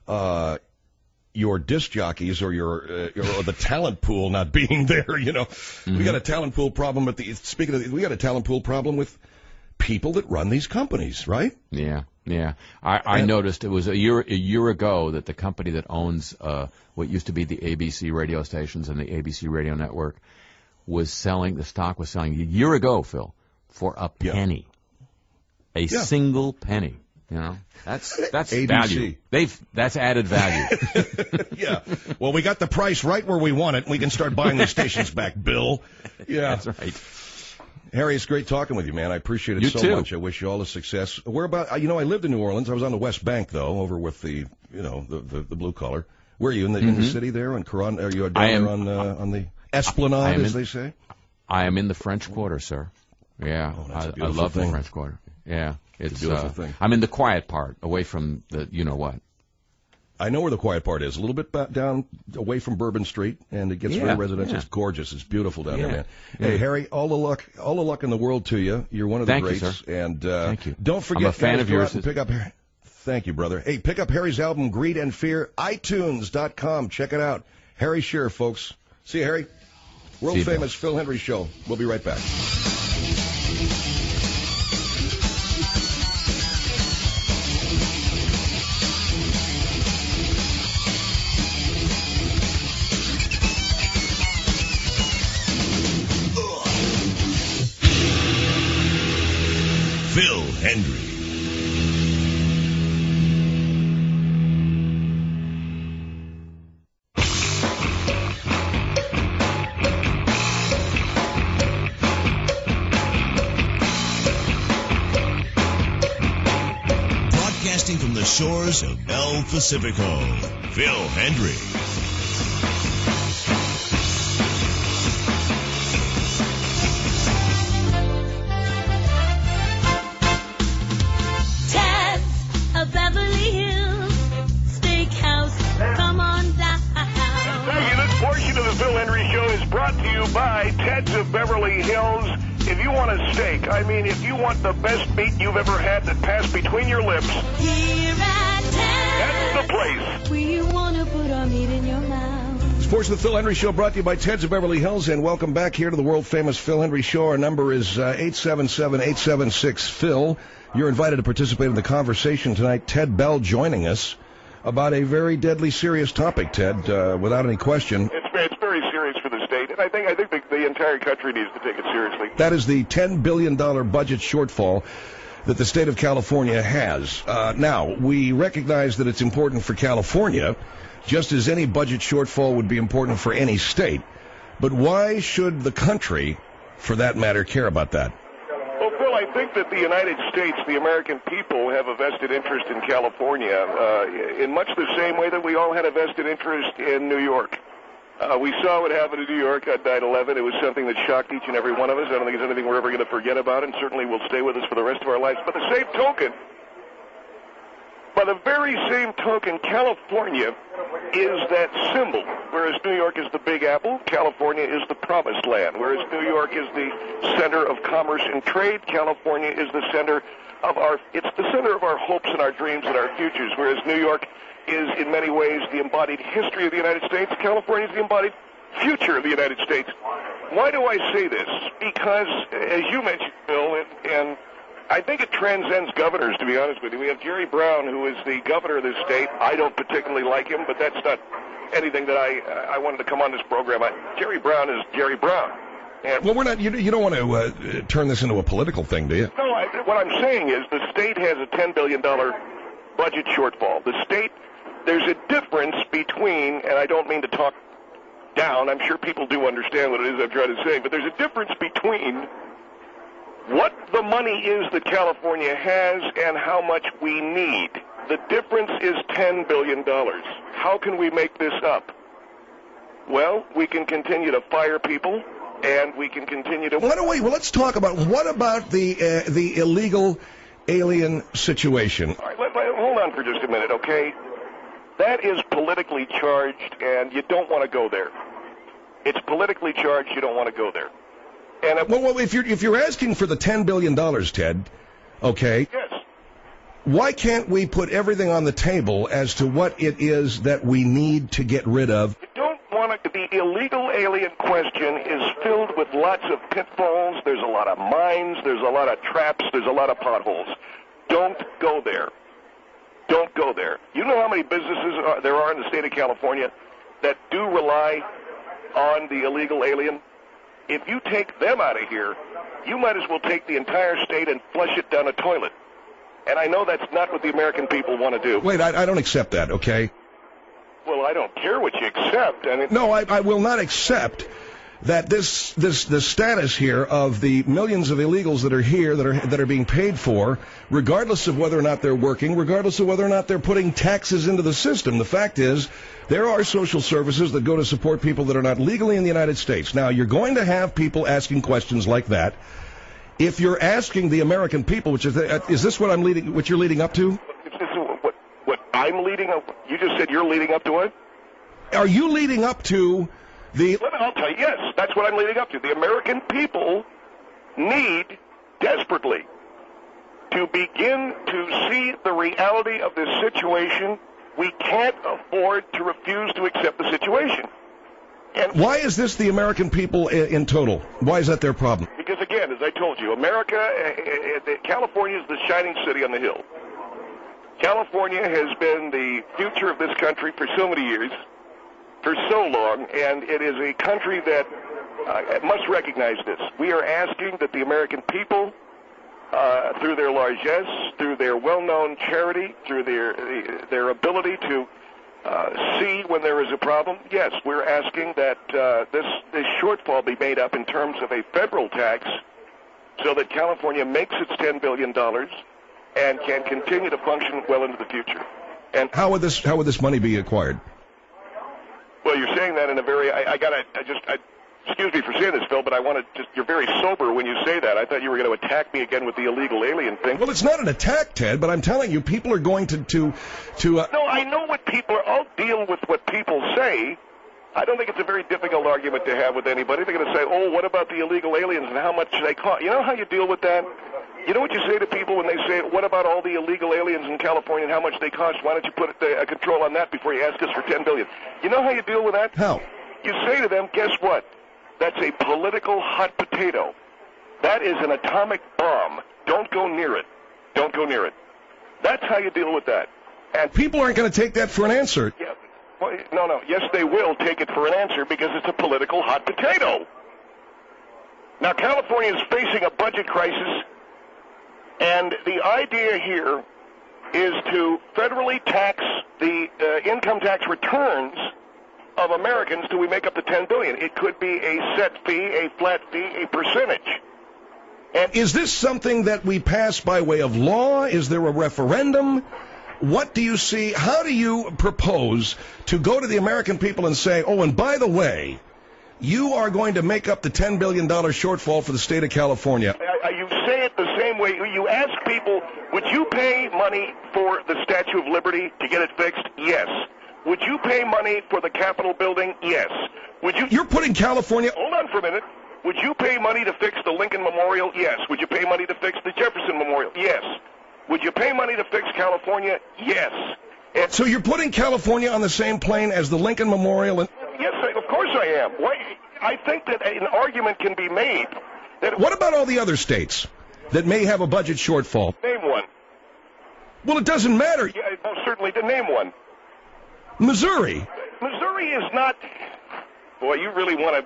your disc jockeys or or the talent pool not being there. We got a talent pool problem we got a talent pool problem with people that run these companies, right? Yeah. I noticed it was a year ago that the company that owns what used to be the ABC radio stations and the ABC radio network the stock was selling a year ago, Phil, for a penny, single penny. That's value. That's added value. Yeah. Well, we got the price right where we want it. We can start buying the stations back, Bill. Yeah. That's right. Harry, it's great talking with you, man. I appreciate it so much. I wish you all the success. Where about? I lived in New Orleans. I was on the West Bank, though, over with the blue collar. Where are you in the city there? In Coron? Are you down there on the Esplanade, as they say? I am in the French Quarter, sir. Yeah, I love the French Quarter. Yeah, it's a beautiful thing. I'm in the quiet part, away from the what. I know where the quiet part is. A little bit down away from Bourbon Street, and it gets very residential. Yeah. It's gorgeous. It's beautiful down there, man. Hey, Harry, all the luck in the world to you. You're one of the greats. You, sir. And thank you. Don't forget, I'm a fan of yours. Pick up. Thank you, brother. Hey, pick up Harry's album, Greed and Fear, iTunes.com. Check it out. Harry Shearer, folks. See you, Harry. World famous Phil Hendrie Show. We'll be right back. Phil Hendrie. Broadcasting from the shores of El Pacifico, Phil Hendrie. By Ted's of Beverly Hills. If you want a steak, if you want the best meat you've ever had that passed between your lips, here at Ted's, that's the place. We want to put our meat in your mouth. Sports with Phil Hendrie Show brought to you by Ted's of Beverly Hills, and welcome back here to the world-famous Phil Hendrie Show. Our number is 877-876-PHIL. You're invited to participate in the conversation tonight. Ted Bell joining us about a very deadly serious topic, Ted, without any question. It's very serious for the state, and I think the entire country needs to take it seriously. That is the $10 billion budget shortfall that the state of California has. Now, we recognize that it's important for California, just as any budget shortfall would be important for any state. But why should the country, for that matter, care about that? Well, Phil, I think that the United States, the American people, have a vested interest in California in much the same way that we all had a vested interest in New York. We saw what happened in New York on 9/11. It was something that shocked each and every one of us. I don't think it's anything we're ever going to forget about, and certainly will stay with us for the rest of our lives. By the very same token, California is that symbol. Whereas New York is the Big Apple, California is the Promised Land. Whereas New York is the center of commerce and trade, California is the center of our hopes and our dreams and our futures. Whereas New York is in many ways the embodied history of the United States, California is the embodied future of the United States. Why do I say this? Because, as you mentioned, Bill, and I think it transcends governors, to be honest with you. We have Jerry Brown, who is the governor of this state. I don't particularly like him, but that's not anything that I wanted to come on this program. Jerry Brown is Jerry Brown. And well, we're not. You don't want to turn this into a political thing, do you? No. What I'm saying is the state has a $10 billion budget shortfall. The state, there's a difference between, and I don't mean to talk down. I'm sure people do understand what it is I'm trying to say, but there's a difference between what the money is that California has and how much we need. The difference is $10 billion. How can we make this up? Well, we can continue to fire people, and we can continue to... Well, let's talk about, what about the illegal alien situation? All right, hold on for just a minute, okay? That is politically charged, and you don't want to go there. It's politically charged, you don't want to go there. And well, if you're asking for the $10 billion, Ted, okay, yes. Why can't we put everything on the table as to what it is that we need to get rid of? You don't want to. The illegal alien question is filled with lots of pitfalls. There's a lot of mines. There's a lot of traps. There's a lot of potholes. Don't go there. Don't go there. You know how many businesses there are in the state of California that do rely on the illegal alien? If you take them out of here, you might as well take the entire state and flush it down a toilet. And I know that's not what the American people want to do. Wait, I don't accept that, okay? Well, I don't care what you accept. No, I will not accept that the status here of the millions of illegals that are here that are being paid for, regardless of whether or not they're working, regardless of whether or not they're putting taxes into the system. The fact is, there are social services that go to support people that are not legally in the United States. Now, you're going to have people asking questions like that. If you're asking the American people, which is this what what you're leading up to? What I'm leading up? You just said you're leading up to what? Are you leading up to I'll tell you, yes, that's what I'm leading up to. The American people need desperately to begin to see the reality of this situation. We can't afford to refuse to accept the situation. And why is this the American people in total? Why is that their problem? Because, again, as I told you, California is the shining city on the hill. California has been the future of this country for so many years, for so long, and it is a country that must recognize this. We are asking that the American people, through their largesse, through their well-known charity, through their ability to see when there is a problem, yes, we're asking that this shortfall be made up in terms of a federal tax so that California makes its $10 billion and can continue to function well into the future. And how would this money be acquired? Well, you're saying that in a very, excuse me for saying this, Phil, but you're very sober when you say that. I thought you were going to attack me again with the illegal alien thing. Well, it's not an attack, Ted, but I'm telling you, people are going to No, I know what people are. I'll deal with what people say. I don't think it's a very difficult argument to have with anybody. They're going to say, oh, what about the illegal aliens and how much they cost? You know how you deal with that? You know what you say to people when they say, what about all the illegal aliens in California and how much they cost? Why don't you put a control on that before you ask us for $10 billion? You know how you deal with that? How? You say to them, guess what? That's a political hot potato. That is an atomic bomb. Don't go near it. Don't go near it. That's how you deal with that. And people aren't going to take that for an answer. Yeah, well, no. Yes, they will take it for an answer because it's a political hot potato. Now, California is facing a budget crisis, and the idea here is to federally tax the income tax returns of Americans till we make up the $10 billion. It could be a set fee, a flat fee, a percentage. And is this something that we pass by way of law? Is there a referendum? What do you see? How do you propose to go to the American people and say, oh, and by the way, you are going to make up the $10 billion shortfall for the state of California? You say it the same way. You ask people, would you pay money for the Statue of Liberty to get it fixed? Yes. Would you pay money for the Capitol building? Yes. Would you? You're putting California... Hold on for a minute. Would you pay money to fix the Lincoln Memorial? Yes. Would you pay money to fix the Jefferson Memorial? Yes. Would you pay money to fix California? Yes. And so you're putting California on the same plane as the Lincoln Memorial? Yes, of course I am. I think that an argument can be made. What about all the other states that may have a budget shortfall? Name one. Well, it doesn't matter. Yeah, most certainly. Name one. Missouri. Missouri is not. Boy, you really want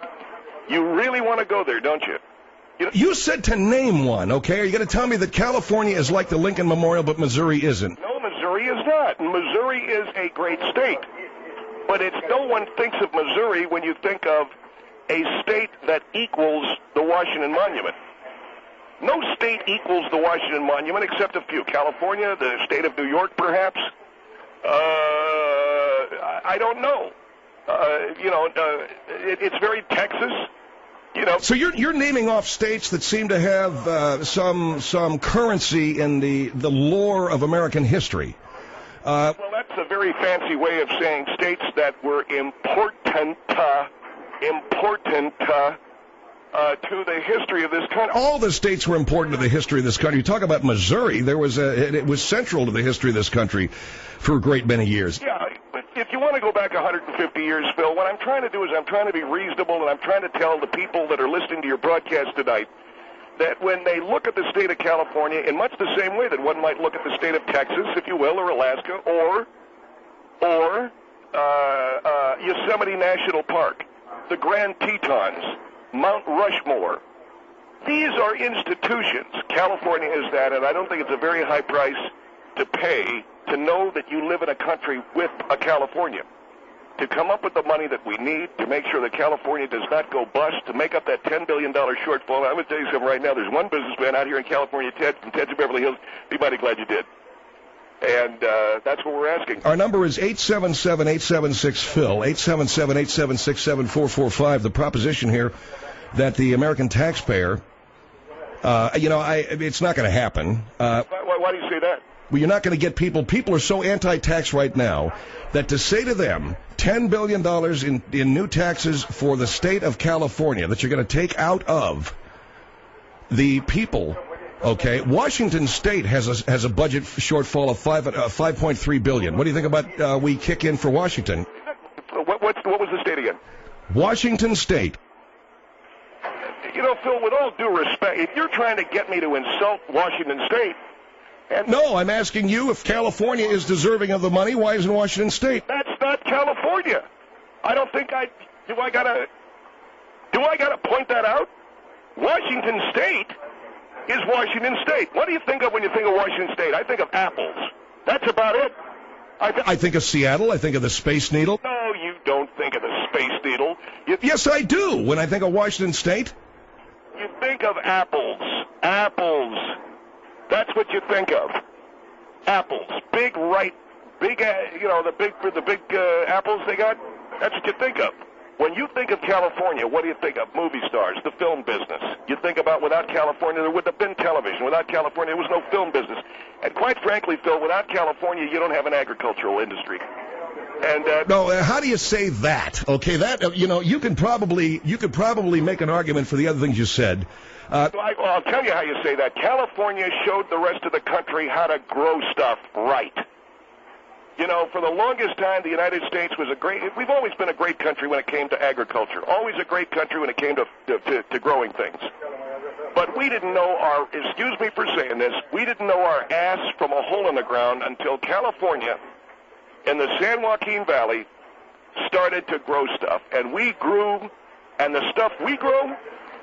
to go there, don't you? You said to name one, okay? Are you going to tell me that California is like the Lincoln Memorial, but Missouri isn't? No, Missouri is not. Missouri is a great state. But no one thinks of Missouri when you think of a state that equals the Washington Monument. No state equals the Washington Monument except a few. California, the state of New York, perhaps. I don't know. It's very Texas. So you're naming off states that seem to have some currency in the lore of American history. Well, that's a very fancy way of saying states that were important to the history of this country. All the states were important to the history of this country. You talk about Missouri, it was central to the history of this country for a great many years. Yeah, but if you want to go back 150 years, Phil, what I'm trying to do is I'm trying to be reasonable, and I'm trying to tell the people that are listening to your broadcast tonight that when they look at the state of California in much the same way that one might look at the state of Texas, if you will, or Alaska, or Yosemite National Park, the Grand Tetons, Mount Rushmore. These are institutions. California is that, and I don't think it's a very high price to pay to know that you live in a country with a California. to come up with the money that we need to make sure that California does not go bust, to make up that $10 billion shortfall. I'm going to tell you something right now. There's one businessman out here in California, Ted, from Ted's of Beverly Hills. Be mighty glad you did. And that's what we're asking. Our number is 877-876-PHIL, 877-876-7445. The proposition here that the American taxpayer, it's not going to happen. Why do you say that? Well, you're not going to get people are so anti-tax right now that to say to them $10 billion in new taxes for the state of California that you're going to take out of the people, okay? Washington State has a budget shortfall of $5.3 billion. What do you think about we kick in for Washington? What was the state again? Washington State. You know, Phil, with all due respect, if you're trying to get me to insult Washington State... No, I'm asking you if California is deserving of the money. Why isn't Washington State? That's not California. I don't think do I gotta point that out? Washington State is Washington State. What do you think of when you think of Washington State? I think of apples. That's about it. I think of Seattle. I think of the Space Needle. No, you don't think of the Space Needle. Yes, I do. When I think of Washington State. You think of apples. Apples. That's what you think of. Apples. The big apples they got. That's what you think of. When you think of California, what do you think of? Movie stars, the film business. You think about without California, there wouldn't have been television. Without California, there was no film business. And quite frankly, Phil, without California, you don't have an agricultural industry. And no, how do you say that? Okay, that you could probably make an argument for the other things you said. I'll tell you how you say that. California showed the rest of the country how to grow stuff right. You know, for the longest time, the United States was we've always been a great country when it came to agriculture. Always a great country when it came to growing things. But we didn't know excuse me for saying this, we didn't know our ass from a hole in the ground until California in the San Joaquin Valley started to grow stuff. And we grew, and the stuff we grow,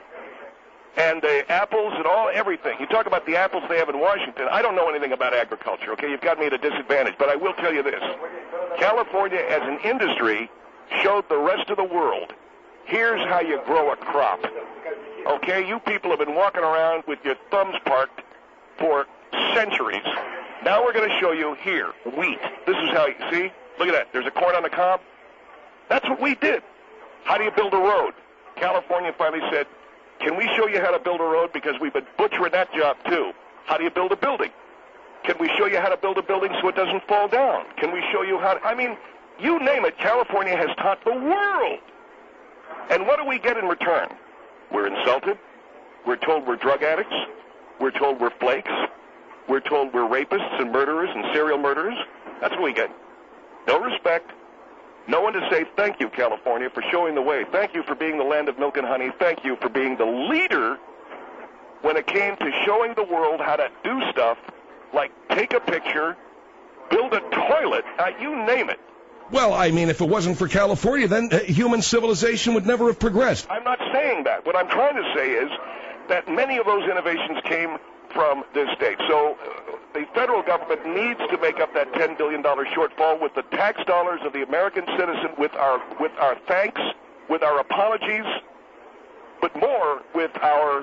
and the apples and everything. You talk about the apples they have in Washington. I don't know anything about agriculture, okay? You've got me at a disadvantage. But I will tell you this. California, as an industry, showed the rest of the world, here's how you grow a crop. Okay? You people have been walking around with your thumbs parked for centuries. Now we're going to show you here, wheat. This is how you see? Look at that. There's a corn on the cob. That's what we did. How do you build a road? California finally said, can we show you how to build a road? Because we've been butchering that job, too. How do you build a building? Can we show you how to build a building so it doesn't fall down? Can we show you you name it, California has taught the world. And what do we get in return? We're insulted. We're told we're drug addicts. We're told we're flakes. We're told we're rapists and murderers and serial murderers. That's what we get. No respect. No one to say thank you, California, for showing the way. Thank you for being the land of milk and honey. Thank you for being the leader when it came to showing the world how to do stuff like take a picture, build a toilet, you name it. Well, I mean, if it wasn't for California, then human civilization would never have progressed. I'm not saying that. What I'm trying to say is that many of those innovations came from this state. So the federal government needs to make up that $10 billion shortfall with the tax dollars of the American citizen, with our thanks, with our apologies, but more with our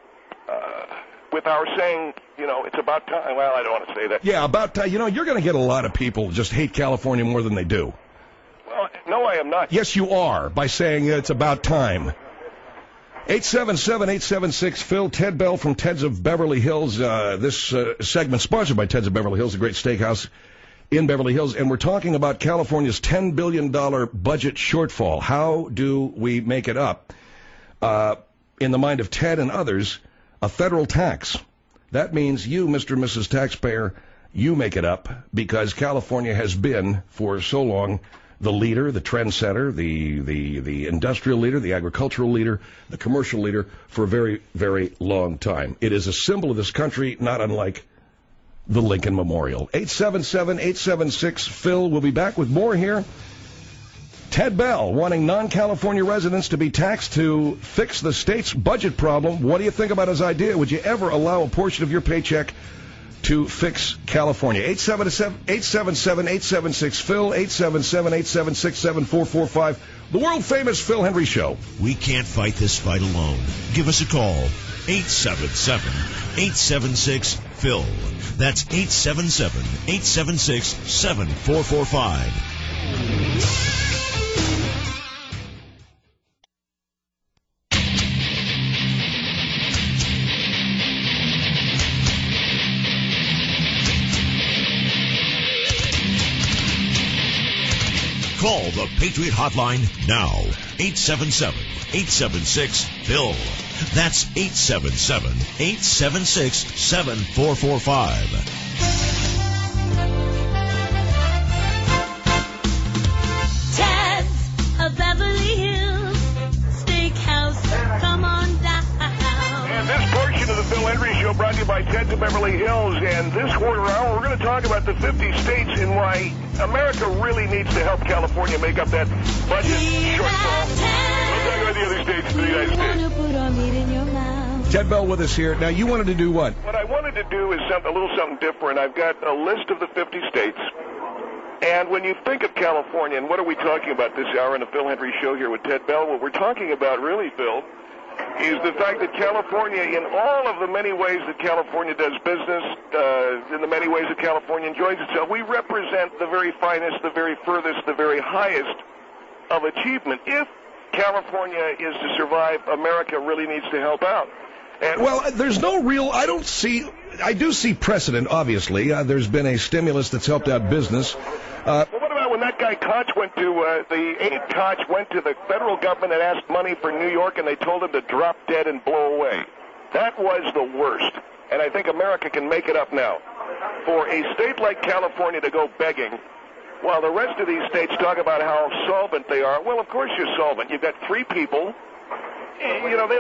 saying, it's about time. Well, I don't want to say that. Yeah, about time. You're going to get a lot of people just hate California more than they do. Well, no, I am not. Yes, you are, by saying it's about time. 877-876-PHIL. Ted Bell from Ted's of Beverly Hills. This segment sponsored by Ted's of Beverly Hills, a great steakhouse in Beverly Hills. And we're talking about California's $10 billion budget shortfall. How do we make it up? In the mind of Ted and others, a federal tax. That means you, Mr. and Mrs. Taxpayer, you make it up because California has been for so long the leader, the trendsetter, the industrial leader, the agricultural leader, the commercial leader for a very, very long time. It is a symbol of this country, not unlike the Lincoln Memorial. 877-876-PHIL. We'll be back with more here. Ted Bell wanting non-California residents to be taxed to fix the state's budget problem. What do you think about his idea? Would you ever allow a portion of your paycheck to fix California. 877-876-PHIL, 877-876-7445. The world-famous Phil Hendry Show. We can't fight this fight alone. Give us a call. 877-876-PHIL. That's 877-876-7445. Call the Patriot Hotline now. 877-876-PHIL. That's 877-876-7445. Ted's of Beverly Hills Steakhouse. Come on down. And this portion of the Phil Hendry Show brought to you by Ted's of Beverly Hills. And this quarter hour, we're going to talk about the 50 states and why America really needs to help California make up that budget shortfall. We'll talk about the other states in the United States. Put our meat in your mouth. Ted Bell with us here. Now, you wanted to do what? What I wanted to do is a little something different. I've got a list of the 50 states. And when you think of California, and what are we talking about this hour in the Phil Hendry Show here with Ted Bell, what we're talking about really, Phil, is the fact that California, in all of the many ways that California does business, in the many ways that California enjoys itself, we represent the very finest, the very furthest, the very highest of achievement. If California is to survive, America really needs to help out. And well, there's no real, I do see precedent, obviously. There's been a stimulus that's helped out business. Well, what about when that guy Koch went to, the aide Koch went to the federal government and asked money for New York, and they told him to drop dead and blow away? That was the worst. And I think America can make it up now. For a state like California to go begging, while the rest of these states talk about how solvent they are, well, of course you're solvent. You've got three people. You know,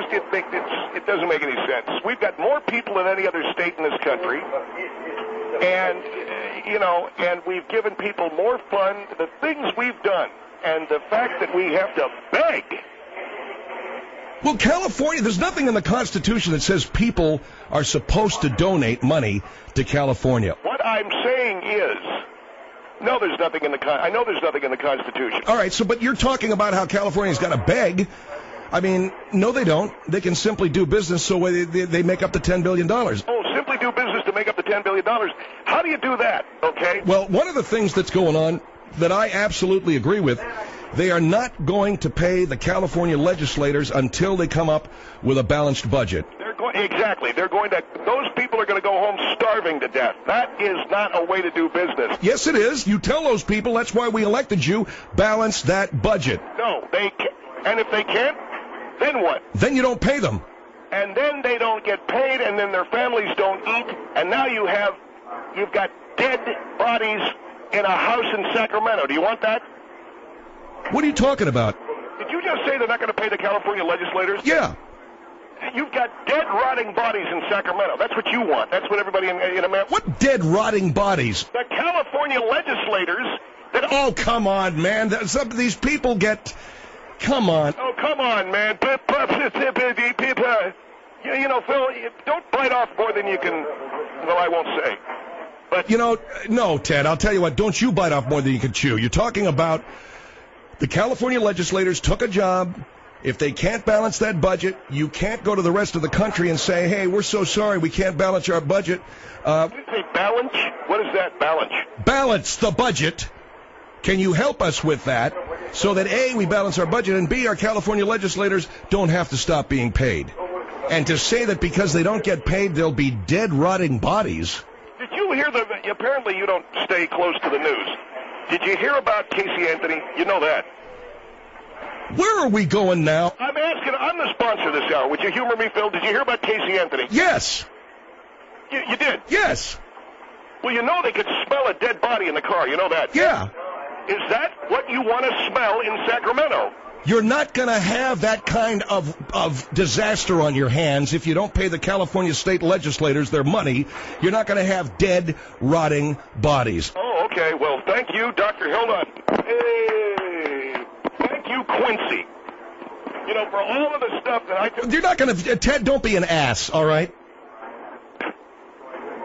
it doesn't make any sense. We've got more people than any other state in this country. And, and we've given people more fun. The things we've done, and the fact that we have to beg. Well, California, there's nothing in the Constitution that says people are supposed to donate money to California. What I'm saying is, no, there's nothing in the I know there's nothing in the Constitution. All right, but you're talking about how California's got to beg. I mean, no, they don't. They can simply do business so they make up the $10 billion. Oh, simply do business to make up the $10 billion. How do you do that, okay? Well, one of the things that's going on that I absolutely agree with, they are not going to pay the California legislators until they come up with a balanced budget. Exactly. Those people are going to go home starving to death. That is not a way to do business. Yes, it is. You tell those people, that's why we elected you, balance that budget. No, they can't. And if they can't, then what? Then you don't pay them. And then they don't get paid, and then their families don't eat, and now you've got dead bodies in a house in Sacramento. Do you want that? What are you talking about? Did you just say they're not going to pay the California legislators? Yeah. You've got dead, rotting bodies in Sacramento. That's what you want. That's what everybody in America... What dead, rotting bodies? The California legislators... Oh, come on, man. Some of these people get... Come on. Oh, come on, man. Phil, don't bite off more than you can... Well, I won't say. But no, Ted, I'll tell you what. Don't you bite off more than you can chew. You're talking about the California legislators took a job. If they can't balance that budget, you can't go to the rest of the country and say, hey, we're so sorry, we can't balance our budget. Did you say balance? What is that, balance? Balance the budget. Can you help us with that so that, A, we balance our budget, and B, our California legislators don't have to stop being paid? And to say that because they don't get paid, they'll be dead, rotting bodies. Did you hear apparently you don't stay close to the news. Did you hear about Casey Anthony? You know that. Where are we going now? I'm the sponsor this hour. Would you humor me, Phil? Did you hear about Casey Anthony? Yes. You did? Yes. Well, they could smell a dead body in the car. You know that? Yeah. Is that what you want to smell in Sacramento? You're not going to have that kind of disaster on your hands if you don't pay the California state legislators their money. You're not going to have dead, rotting bodies. Oh, okay. Well, thank you, Dr. Hildon. Hey, thank you, Quincy. For all of the stuff that I... You're not going to... Ted, don't be an ass, all right?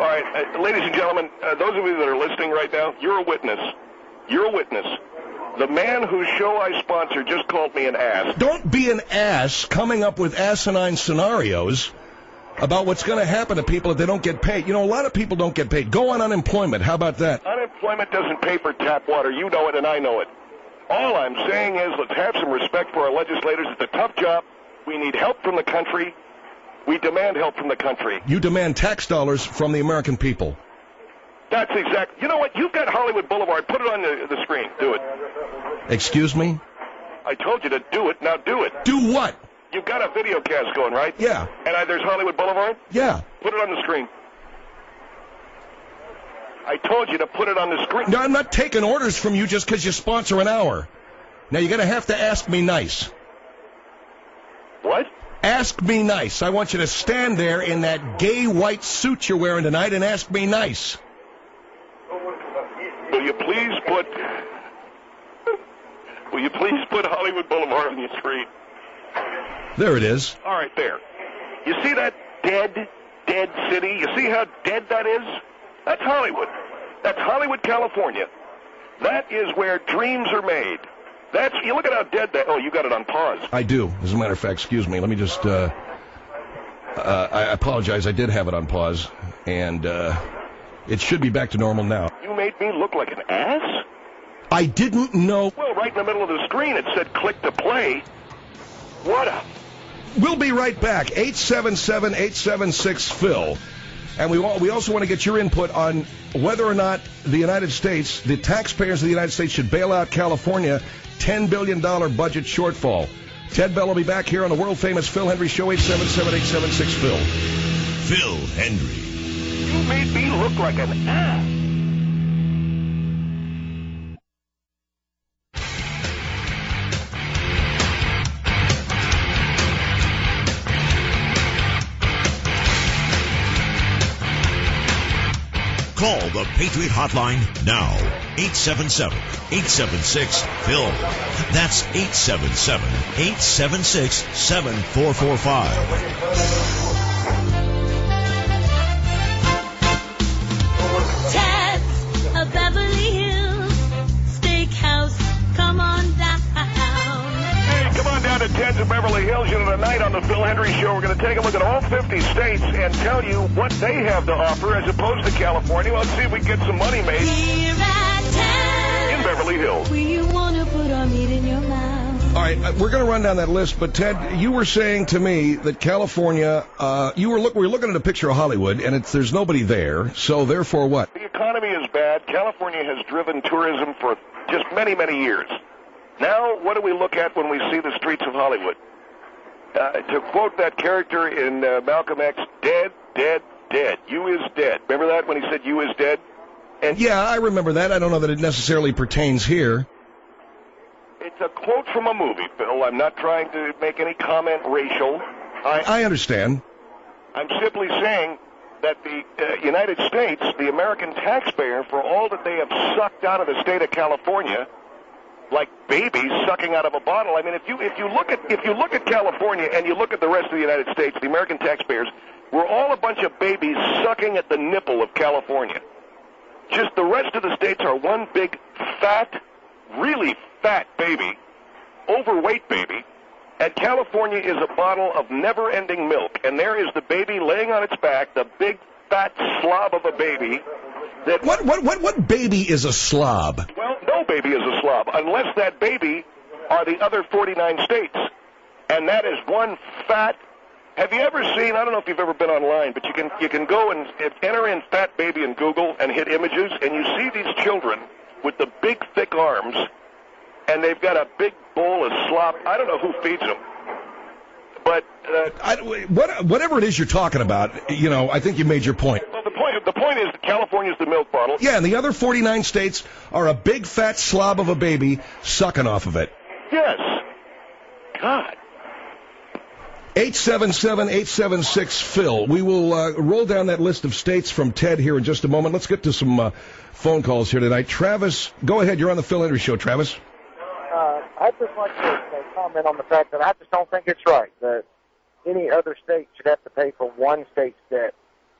All right, ladies and gentlemen, those of you that are listening right now, you're a witness. You're a witness. The man whose show I sponsor just called me an ass. Don't be an ass coming up with asinine scenarios about what's going to happen to people if they don't get paid. You know, a lot of people don't get paid. Go on unemployment. How about that? Unemployment doesn't pay for tap water. You know it and I know it. All I'm saying is let's have some respect for our legislators. It's a tough job. We need help from the country. We demand help from the country. You demand tax dollars from the American people. That's exact. You know what? You've got Hollywood Boulevard. Put it on the screen. Do it. Excuse me? I told you to do it. Now do it. Do what? You've got a video cast going, right? Yeah. And there's Hollywood Boulevard? Yeah. Put it on the screen. I told you to put it on the screen. No, I'm not taking orders from you just because you sponsor an hour. Now, you're going to have to ask me nice. What? Ask me nice. I want you to stand there in that gay white suit you're wearing tonight and ask me nice. Will you please put Hollywood Boulevard on your screen? There it is. All right, there. You see that dead city? You see how dead that is? That's Hollywood. That's Hollywood, California. That is where dreams are made. You look at how dead that. Oh, you got it on pause. I do. As a matter of fact, excuse me. Let me just. I apologize. I did have it on pause, and it should be back to normal now. You made me look like an ass? I didn't know. Well, right in the middle of the screen it said click to play. What a... We'll be right back. 877-876-PHIL. And we also want to get your input on whether or not the United States, the taxpayers of the United States, should bail out California $10 billion budget shortfall. Ted Bell will be back here on the world-famous Phil Hendry Show, 877-876-PHIL. Phil Hendry. You made me look like an ass. Call the Patriot Hotline now. 877-876-PHIL. That's 877-876-7445. Ted's a Beverly Hills Steakhouse. Come on down. Hey, come on down to Ted's of Beverly Hills. You know, tonight on the Phil Hendry Show, we're going to take a look at all 50 states and tell you what they have to offer as opposed to California. Well, let's see if we can get some money made Here at Ted's. in Beverly Hills. Where you want to put our meat in your mouth. All right, we're going to run down that list, but Ted, you were saying to me that California, we were looking at a picture of Hollywood, and there's nobody there, so therefore what? The economy is bad. California has driven tourism for just many, many years. Now, what do we look at when we see the streets of Hollywood? To quote that character in Malcolm X, dead, dead, dead. You is dead. Remember that when he said you is dead? And Yeah, I remember that. I don't know that it necessarily pertains here. it's a quote from a movie, Phil. I'm not trying to make any comment racial. I understand. I'm simply saying that the United States, the American taxpayer, for all that they have sucked out of the state of California, like babies sucking out of a bottle. I mean, if you look at California and you look at the rest of the United States, the American taxpayers, we're all a bunch of babies sucking at the nipple of California. Just the rest of the states are one big fat, really fat baby, overweight baby, and California is a bottle of never-ending milk. And there is the baby laying on its back, the big fat slob of a baby. That What baby is a slob? Well, no baby is a slob, unless that baby are the other 49 states. And that is one fat... Have you ever seen, I don't know if you've ever been online, but you can go and enter in fat baby in Google and hit images, and you see these children with the big, thick arms, and they've got a big bowl of slop. I don't know who feeds them. But... whatever it is you're talking about, I think you made your point. Well, the point is that California's the milk bottle. Yeah, and the other 49 states are a big fat slob of a baby sucking off of it. Yes. God. 877-876-PHIL. We will roll down that list of states from Ted here in just a moment. Let's get to some phone calls here tonight. Travis, go ahead. You're on the Phil Hendry Show, Travis. I'd just like to comment on the fact that I just don't think it's right that any other state should have to pay for one state's debt.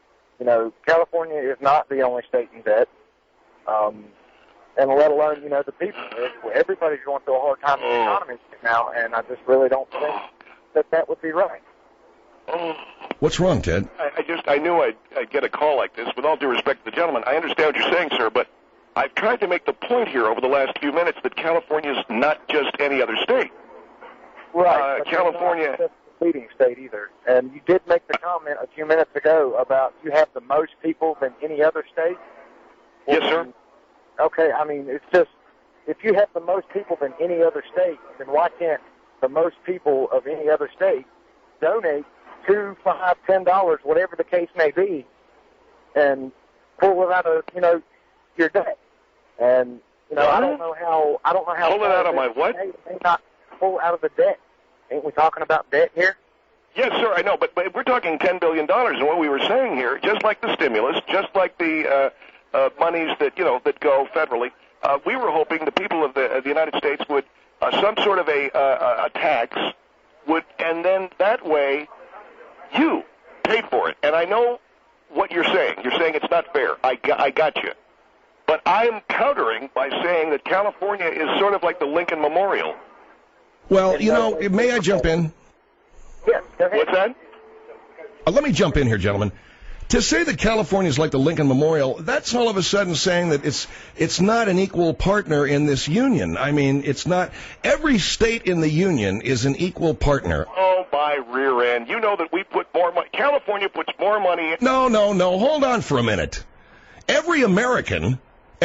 you know, California is not the only state in debt. And let alone, you know, the people. Everybody's going through a hard time in the economy now, and I just really don't think that would be right. What's wrong, Ted? I knew I'd get a call like this. With all due respect to the gentleman, I understand what you're saying, sir, but I've tried to make the point here over the last few minutes that California is not just any other state. Right. But California. Not the leading state either. And you did make the comment a few minutes ago about you have the most people than any other state. Yes, sir. Okay, I mean, it's just, if you have the most people than any other state, then why can't the most people of any other state donate $2, $5, $10, whatever the case may be, and pull it out of, you know, your debt? And, you know, I don't know how. Pull it out of my what? May not pull out of the debt. Ain't we talking about debt here? Yes, sir, I know, but we're talking $10 billion, and what we were saying here, just like the stimulus, just like the monies that, you know, that go federally, we were hoping the people of the United States would, some sort of a tax would, and then that way you paid for it. And I know what you're saying. You're saying it's not fair. I got you. But I'm countering by saying that California is sort of like the Lincoln Memorial. Well, you know, may I jump in? Yes. What's that? Let me jump in here, gentlemen. To say that California is like the Lincoln Memorial, that's all of a sudden saying that it's not an equal partner in this union. I mean, it's not. Every state in the union is an equal partner. Oh, my rear end. You know that we put more money. California puts more money in. No. Hold on for a minute. Every American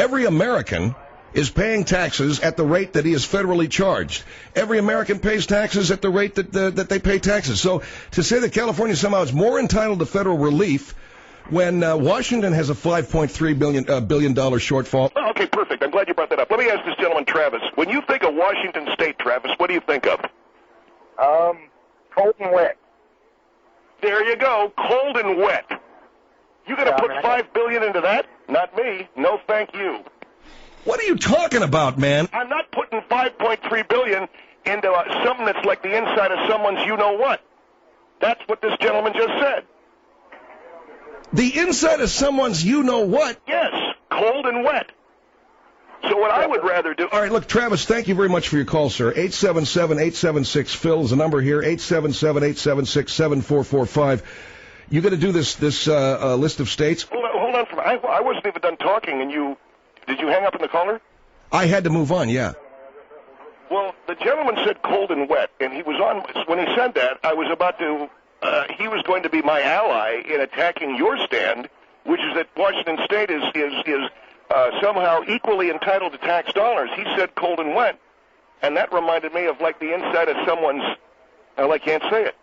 is paying taxes at the rate that he is federally charged. Every American pays taxes at the rate that they pay taxes. So to say that California somehow is more entitled to federal relief when Washington has a $5.3 billion shortfall. Oh, okay, perfect. I'm glad you brought that up. Let me ask this gentleman, Travis. When you think of Washington State, Travis, what do you think of? Cold and wet. There you go, cold and wet. You going to put $5 billion into that? Not me. No, thank you. What are you talking about, man? I'm not putting $5.3 billion into something that's like the inside of someone's you-know-what. That's what this gentleman just said. The inside of someone's you-know-what? Yes, cold and wet. So what I would rather do... All right, look, Travis, thank you very much for your call, sir. 877-876-PHIL is the number here, 877-876-7445. You going to do this list of states? Hold on. I wasn't even done talking, and you... Did you hang up on the caller? I had to move on, yeah. Well, the gentleman said cold and wet, and he was on... When he said that, I was about to... he was going to be my ally in attacking your stand, which is that Washington State is somehow equally entitled to tax dollars. He said cold and wet, and that reminded me of like the inside of someone's... I can't say it.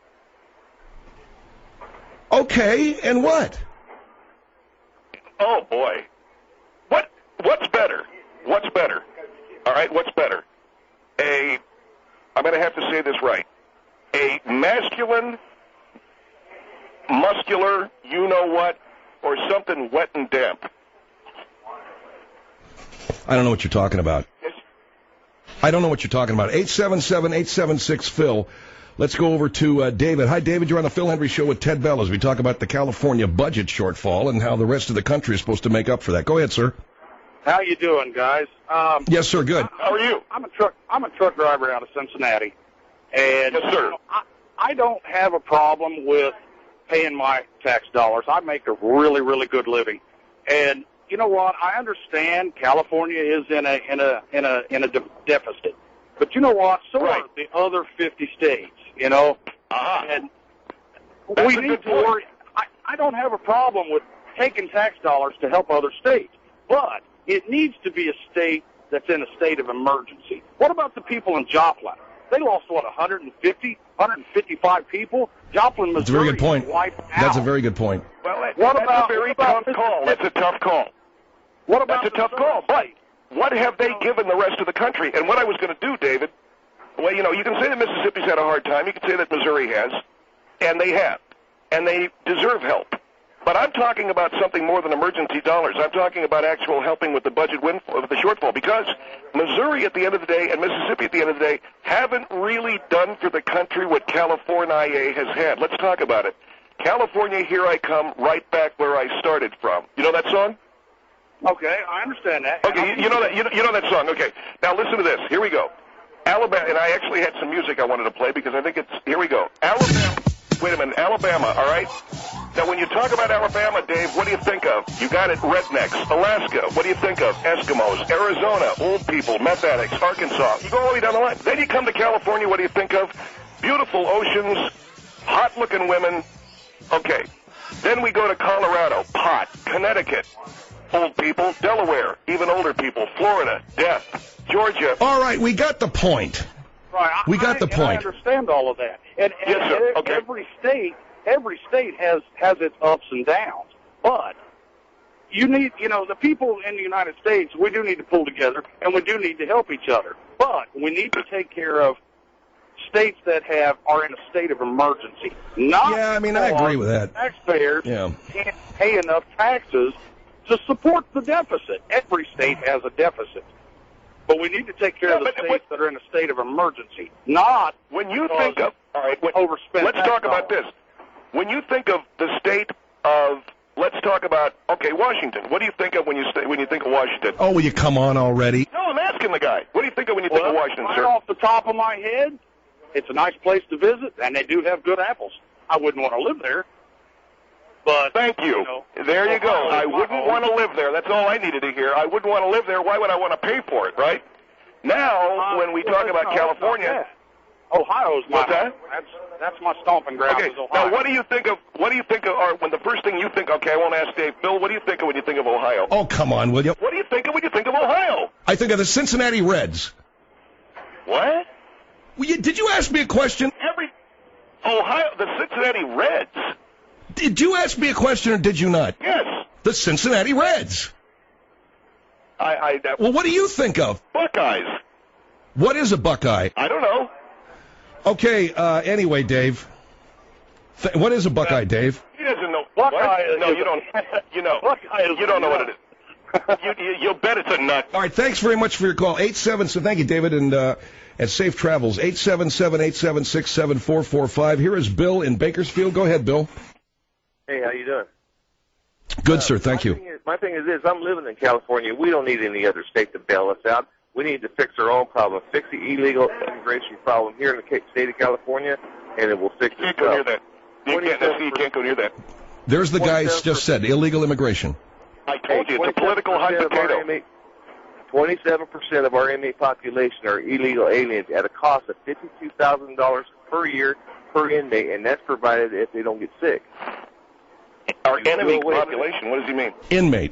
Okay, and what? Oh, boy. What's better? What's better? All right, what's better? I'm going to have to say this right. A masculine, muscular, you-know-what, or something wet and damp? I don't know what you're talking about. I don't know what you're talking about. 877-876-PHIL. Let's go over to David. Hi, David. You're on the Phil Hendry Show with Ted Bell as we talk about the California budget shortfall and how the rest of the country is supposed to make up for that. Go ahead, sir. How you doing, guys? Yes, sir. Good. How are you? I'm a truck driver out of Cincinnati, and yes, sir. I don't have a problem with paying my tax dollars. I make a really, really good living, and you know what? I understand California is in a deficit, but you know what? So right. are the other 50 states. You know, and that's we need to worry. I don't have a problem with taking tax dollars to help other states, but it needs to be a state that's in a state of emergency. What about the people in Joplin? They lost, 155 people? Joplin, Missouri. That's a very good point. Wiped out. That's a very good point. Well, that's a very tough call. That's a tough call. What about That's a tough call. But what have they given the rest of the country? And what I was going to do, David, well, you know, you can say that Mississippi's had a hard time. You can say that Missouri has. And they have. And they deserve help. But I'm talking about something more than emergency dollars. I'm talking about actual helping with the budget windfall, with the shortfall, because Missouri at the end of the day and Mississippi at the end of the day haven't really done for the country what California has had. Let's talk about it. California, here I come, right back where I started from. You know that song? Okay, I understand that. Okay, you know that song. Okay, now listen to this. Here we go. Alabama, and I actually had some music I wanted to play because I think it's, here we go. Alabama, wait a minute, Alabama, all right? Now, when you talk about Alabama, Dave, what do you think of? You got it, rednecks. Alaska, what do you think of? Eskimos. Arizona, old people, meth addicts. Arkansas, you go all the way down the line. Then you come to California, what do you think of? Beautiful oceans, hot-looking women. Okay, then we go to Colorado, pot. Connecticut, old people. Delaware, even older people. Florida, death. Georgia. All right, we got the point. Right, We got the point. I understand all of that. And Yes, sir. Okay. every state has its ups and downs. But you need, the people in the United States, we do need to pull together, and we do need to help each other. But we need to take care of states that are in a state of emergency. Yeah, I mean, I agree with that. Taxpayers can't pay enough taxes to support the deficit. Every state has a deficit. But we need to take care of the states that are in a state of emergency, not when you think of, all right, overspend. Let's talk about this. When you think of the state of, let's talk about, okay, Washington. What do you think of when you think of Washington? Oh, will you come on already? No, I'm asking the guy. What do you think of when you think of Washington, right sir? off the top of my head, it's a nice place to visit, and they do have good apples. I wouldn't want to live there. But thank you. There you go. I wouldn't want to live there. That's all I needed to hear. I wouldn't want to live there. Why would I want to pay for it, right? Now, when we talk about California, Ohio's my what's that? That's my stomping ground. Okay. Is Ohio. Now, what do you think of? Or when the first thing you think? Okay, I won't ask Dave. Bill, what do you think of when you think of Ohio? Oh, come on, will you? What do you think of when you think of Ohio? I think of the Cincinnati Reds. What? Did you ask me a question? The Cincinnati Reds. Did you ask me a question or did you not? Yes. The Cincinnati Reds. Well, what do you think of? Buckeyes. What is a Buckeye? I don't know. Okay, anyway, Dave. What is a Buckeye, Dave? He doesn't know. Buckeye. No, you don't. You know. You don't know what it is. You'll bet it's a nut. All right, thanks very much for your call. 877, thank you, David, and safe travels. 877-876-7445. Here is Bill in Bakersfield. Go ahead, Bill. Hey, how you doing? Good, sir. Thank you. My thing is this. I'm living in California. We don't need any other state to bail us out. We need to fix our own problem. Fix the illegal immigration problem here in the state of California, and it will fix itself. You can't go near that. You can't go near that. There's the guy just said, illegal immigration. I told you, it's a political hot potato. 27% of our inmate population are illegal aliens at a cost of $52,000 per year per inmate, and that's provided if they don't get sick. Our enemy population, what does he mean? Inmate.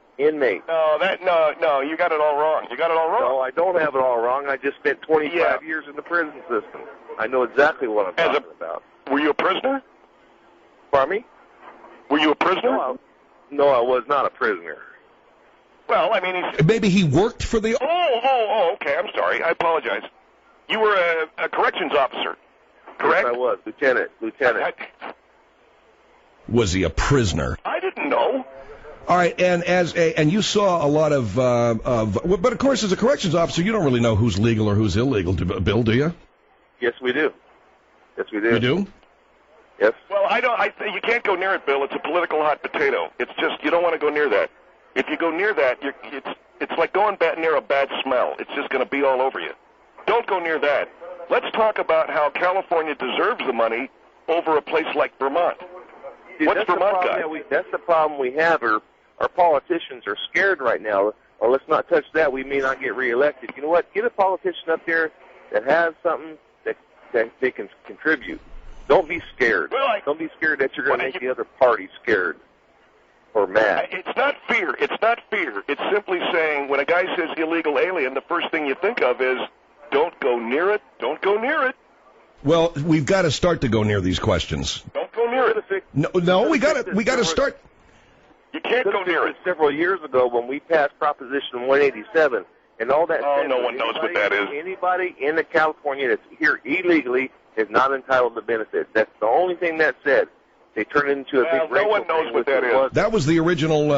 No, you got it all wrong. You got it all wrong. No, I don't have it all wrong. I just spent 25 years in the prison system. I know exactly what I'm talking about. Were you a prisoner? Pardon me? Were you a prisoner? No, I was not a prisoner. Well, I mean, maybe he worked for the... Oh, okay, I'm sorry. I apologize. You were a corrections officer, correct? Yes, I was. Lieutenant. Was he a prisoner? I didn't know. All right, and you saw a lot of but of course, as a corrections officer, you don't really know who's legal or who's illegal, Bill, do you? Yes, we do. Yes, we do. You do? Yes. Well, you can't go near it, Bill. It's a political hot potato. It's just, you don't want to go near that. If you go near that, it's like going near a bad smell. It's just going to be all over you. Don't go near that. Let's talk about how California deserves the money over a place like Vermont. Dude, What's Vermont got? That's the problem we have. Our politicians are scared right now. Or let's not touch that. We may not get reelected. You know what? Get a politician up there that has something that they can contribute. Don't be scared. Don't be scared that you're going to make the other party scared or mad. It's not fear. It's not fear. It's simply saying when a guy says illegal alien, the first thing you think of is don't go near it. Don't go near it. Well, we've got to start to go near these questions. Don't go near it. No, we got to start. You can't go near it. Several years ago when we passed Proposition 187 and all that. Oh, no one knows what that is. Anybody in California that's here illegally is not entitled to benefits. That's the only thing that said. They turned it into a big racial no one knows thing, what that is. That was the original.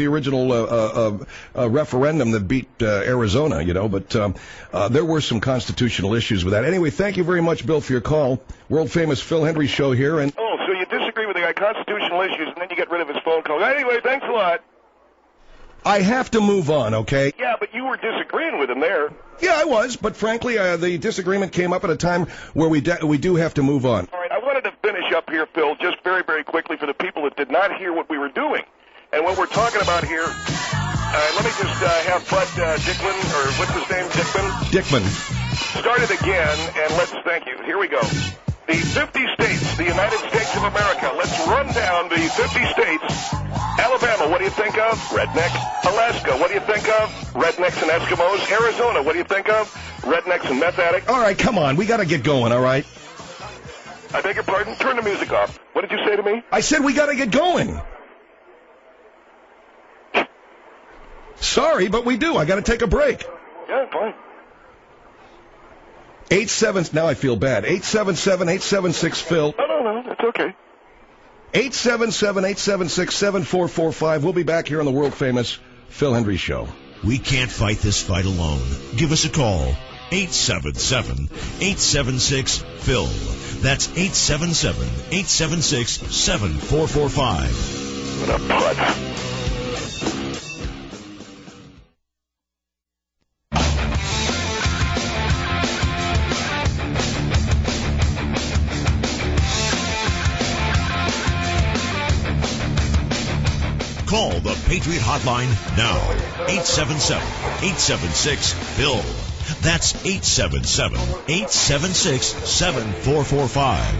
Referendum that beat Arizona. But there were some constitutional issues with that. Anyway, thank you very much, Bill, for your call. World famous Phil Hendry show here, and so you disagree with the guy constitutional issues, and then you get rid of his phone call. Anyway, thanks a lot. I have to move on, okay? Yeah, but you were disagreeing with him there. Yeah, I was, but frankly, the disagreement came up at a time where we do have to move on. All right, I wanted to finish up here, Phil, just very, very quickly for the people that did not hear what we were doing. And what we're talking about here, let me just have Bud Dickman, or what's his name, Dickman. Start it again, and let's thank you. Here we go. The 50 states, the United States of America. Let's run down the 50 states. Alabama, what do you think of? Redneck. Alaska, what do you think of? Rednecks and Eskimos. Arizona, what do you think of? Rednecks and meth addicts. All right, come on. We got to get going, all right? I beg your pardon? Turn the music off. What did you say to me? I said we got to get going. Sorry, but we do. I got to take a break. Yeah, fine. 87, now I feel bad. 877-876-PHIL. No, that's okay. 877-876-7445. We'll be back here on the world-famous Phil Hendrie Show. We can't fight this fight alone. Give us a call. 877-876-PHIL. That's 877-876-7445. What a putt. Call the Patriot Hotline now. 877-876-PHIL. That's 877-876-7445.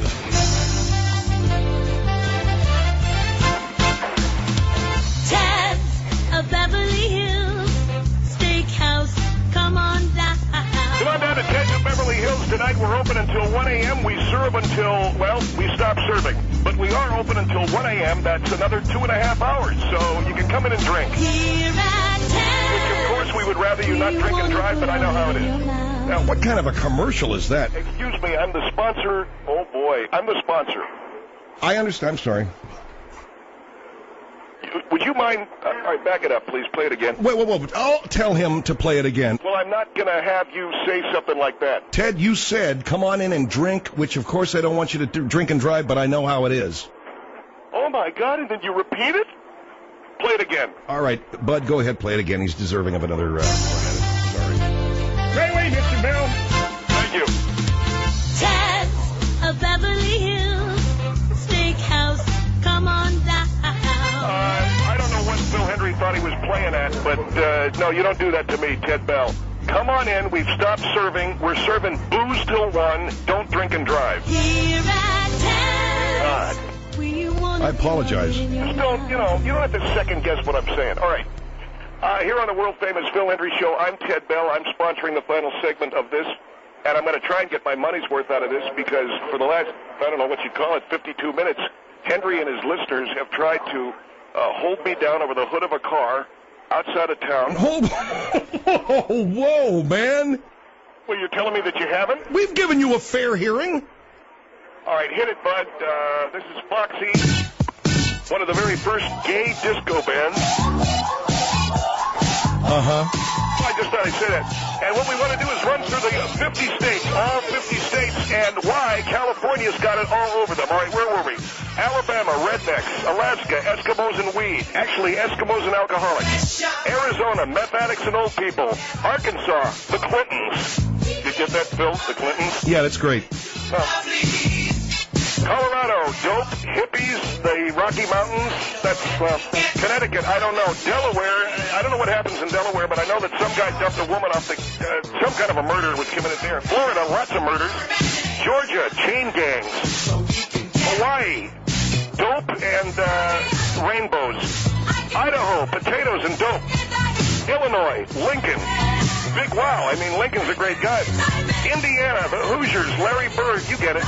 Ted's a Beverly Hills Steakhouse. Come on down. Come on down to Ted's of Beverly Hills tonight. We're open until 1 a.m. We serve until, well, we stop serving. But we are open until 1 a.m. That's another 2.5 hours. So you can come in and drink. Here at Ted's. Which, of course, we would rather you not drink and drive, but I know how it is. Now, what kind of a commercial is that? Excuse me, I'm the sponsor. Oh, boy, I'm the sponsor. I understand. I'm sorry. Would you mind? All right, back it up, please. Play it again. Wait. I'll tell him to play it again. Well, I'm not going to have you say something like that. Ted, you said, come on in and drink, which, of course, I don't want you to drink and drive, but I know how it is. Oh, my God, and did you repeat it? Play it again. All right, Bud, go ahead, play it again. He's deserving of another... Sorry. Right away, Mr. Bill. Thank you. Ted's a Beverly Hills Steakhouse. Come on down. I don't know what Phil Hendrie thought he was playing at, but no, you don't do that to me, Ted Bell. Come on in. We've stopped serving. We're serving booze till 1. Don't drink and drive. Here at Ted's. God. I apologize. Just don't, you don't have to second guess what I'm saying. All right. Here on the world-famous Phil Hendrie Show, I'm Ted Bell. I'm sponsoring the final segment of this, and I'm going to try and get my money's worth out of this because for the last, I don't know what you'd call it, 52 minutes, Hendrie and his listeners have tried to hold me down over the hood of a car outside of town. Whoa, man. Well, you're telling me that you haven't? We've given you a fair hearing. All right, hit it, Bud. This is Foxy, one of the very first gay disco bands. I just thought I'd say that. And what we want to do is run through the 50 states, all 50 states, and why California's got it all over them. All right, where were we? Alabama, rednecks. Alaska, Eskimos and weed. Actually, Eskimos and alcoholics. Arizona, meth addicts and old people. Arkansas, the Clintons. Did you get that, Phil? The Clintons? Yeah, that's great. Colorado, dope, hippies, the Rocky Mountains. That's Connecticut. I don't know. Delaware. I don't know what happens in Delaware, but I know that some guy dumped a woman off the. Some kind of a murder was committed there. Florida, lots of murders. Georgia, chain gangs. Hawaii, dope and rainbows. Idaho, potatoes and dope. Illinois, Lincoln. Big wow. I mean, Lincoln's a great guy. Indiana, the Hoosiers, Larry Bird. You get it.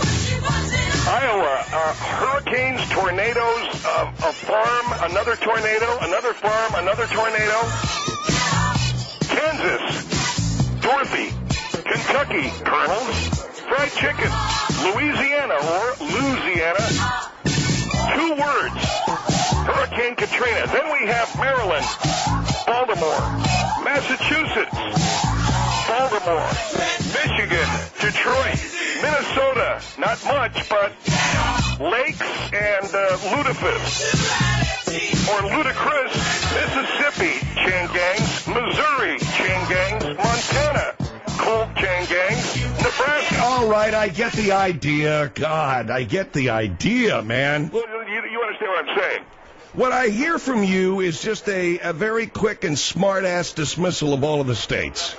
Iowa, hurricanes, tornadoes, a farm, another tornado, another farm, another tornado. Kansas, Dorothy, Kentucky, Colonels, fried chicken, Louisiana or Louisiana. 2 words, Hurricane Katrina. Then we have Maryland, Baltimore, Massachusetts, Baltimore, Michigan, Detroit, Minnesota, not much, but Lakes and Ludicrous, or Ludicrous, Mississippi, chain gangs, Missouri, chain gangs, Montana, Colt chain gangs, Nebraska. All right, I get the idea. God, I get the idea, man. Well, you understand what I'm saying? What I hear from you is just a very quick and smart-ass dismissal of all of the states.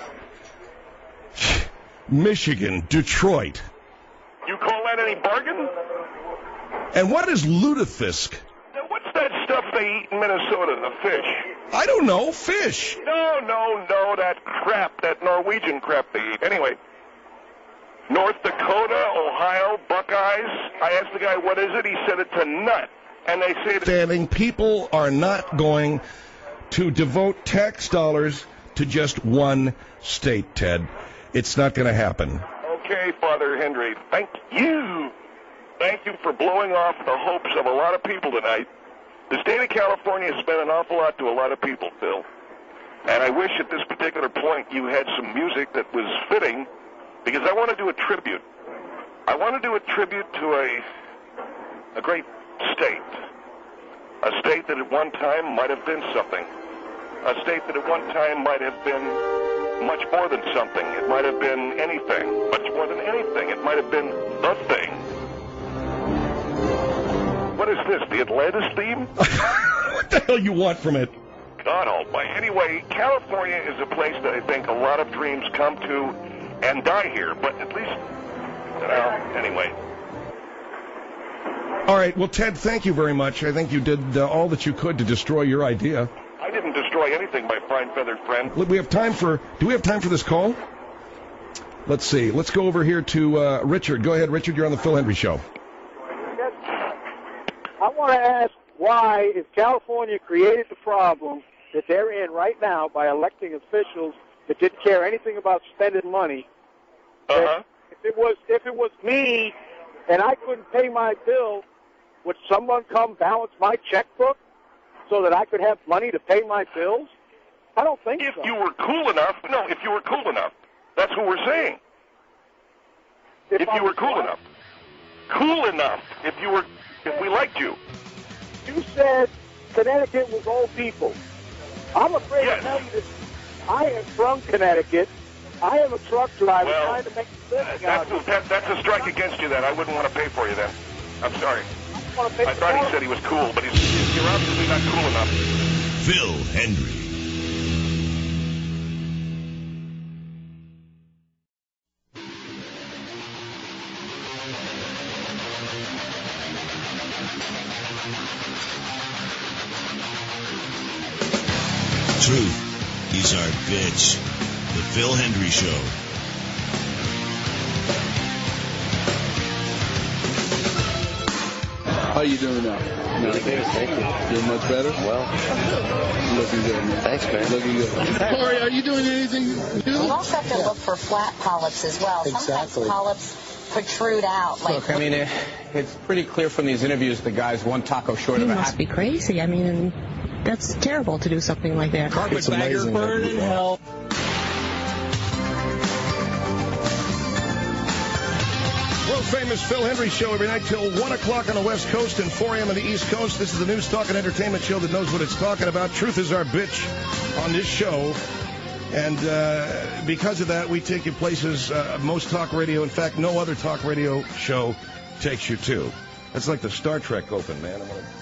Michigan, Detroit. You call that any bargain? And what is lutefisk? Now, what's that stuff they eat in Minnesota, the fish? I don't know. Fish. No, that crap, that Norwegian crap they eat. Anyway, North Dakota, Ohio, Buckeyes. I asked the guy, what is it? He said it's a nut. And they say that people are not going to devote tax dollars to just one state, Ted. It's not going to happen. Okay, Father Henry, thank you. Thank you for blowing off the hopes of a lot of people tonight. The state of California has meant an awful lot to a lot of people, Phil. And I wish at this particular point you had some music that was fitting, because I want to do a tribute. I want to do a tribute to a great state. A state that at one time might have been something. A state that at one time might have been much more than something. It might have been anything. Much more than anything. It might have been the thing. What is this, the Atlantis theme? What the hell you want from it? God almighty. Anyway, California is a place that I think a lot of dreams come to and die here. But at least, anyway. All right. Well, Ted, thank you very much. I think you did all that you could to destroy your idea. I didn't destroy anything, my fine feathered friend. Do we have time for this call? Let's see. Let's go over here to Richard. Go ahead, Richard. You're on the Phil Hendry Show. I want to ask, why, if California created the problem that they're in right now by electing officials that didn't care anything about spending money, if it was me and I couldn't pay my bill, would someone come balance my checkbook so that I could have money to pay my bills? I don't think so. If you were cool enough, that's what we're saying. If you were cool enough. Cool enough, if we liked you. You said Connecticut was old people. I'm afraid to tell you this. I am from Connecticut. I am a truck driver trying to make a living out of it. That's a strike against you then. I wouldn't want to pay for you then. I'm sorry. I thought he said he was cool, but you're obviously not cool enough. Phil Hendry. Truth is our bitch. The Phil Hendry Show. How you doing now? Really good, thank you. Feeling much better? Well, looking good, man. Thanks, man. Looking good. Corey, are you doing anything new? You also have to look for flat polyps as well. Exactly. Sometimes polyps protrude out. Look, I mean, it's pretty clear from these interviews the guy's one taco short of a hat. You must be crazy. I mean, that's terrible to do something like that. Carpetbagger burn in hell. World-famous Phil Hendry Show every night till 1 o'clock on the West Coast and 4 a.m. on the East Coast. This is the news, talk, and entertainment show that knows what it's talking about. Truth is our bitch on this show. And because of that, we take you places most talk radio, in fact, no other talk radio show takes you to. That's like the Star Trek open, man.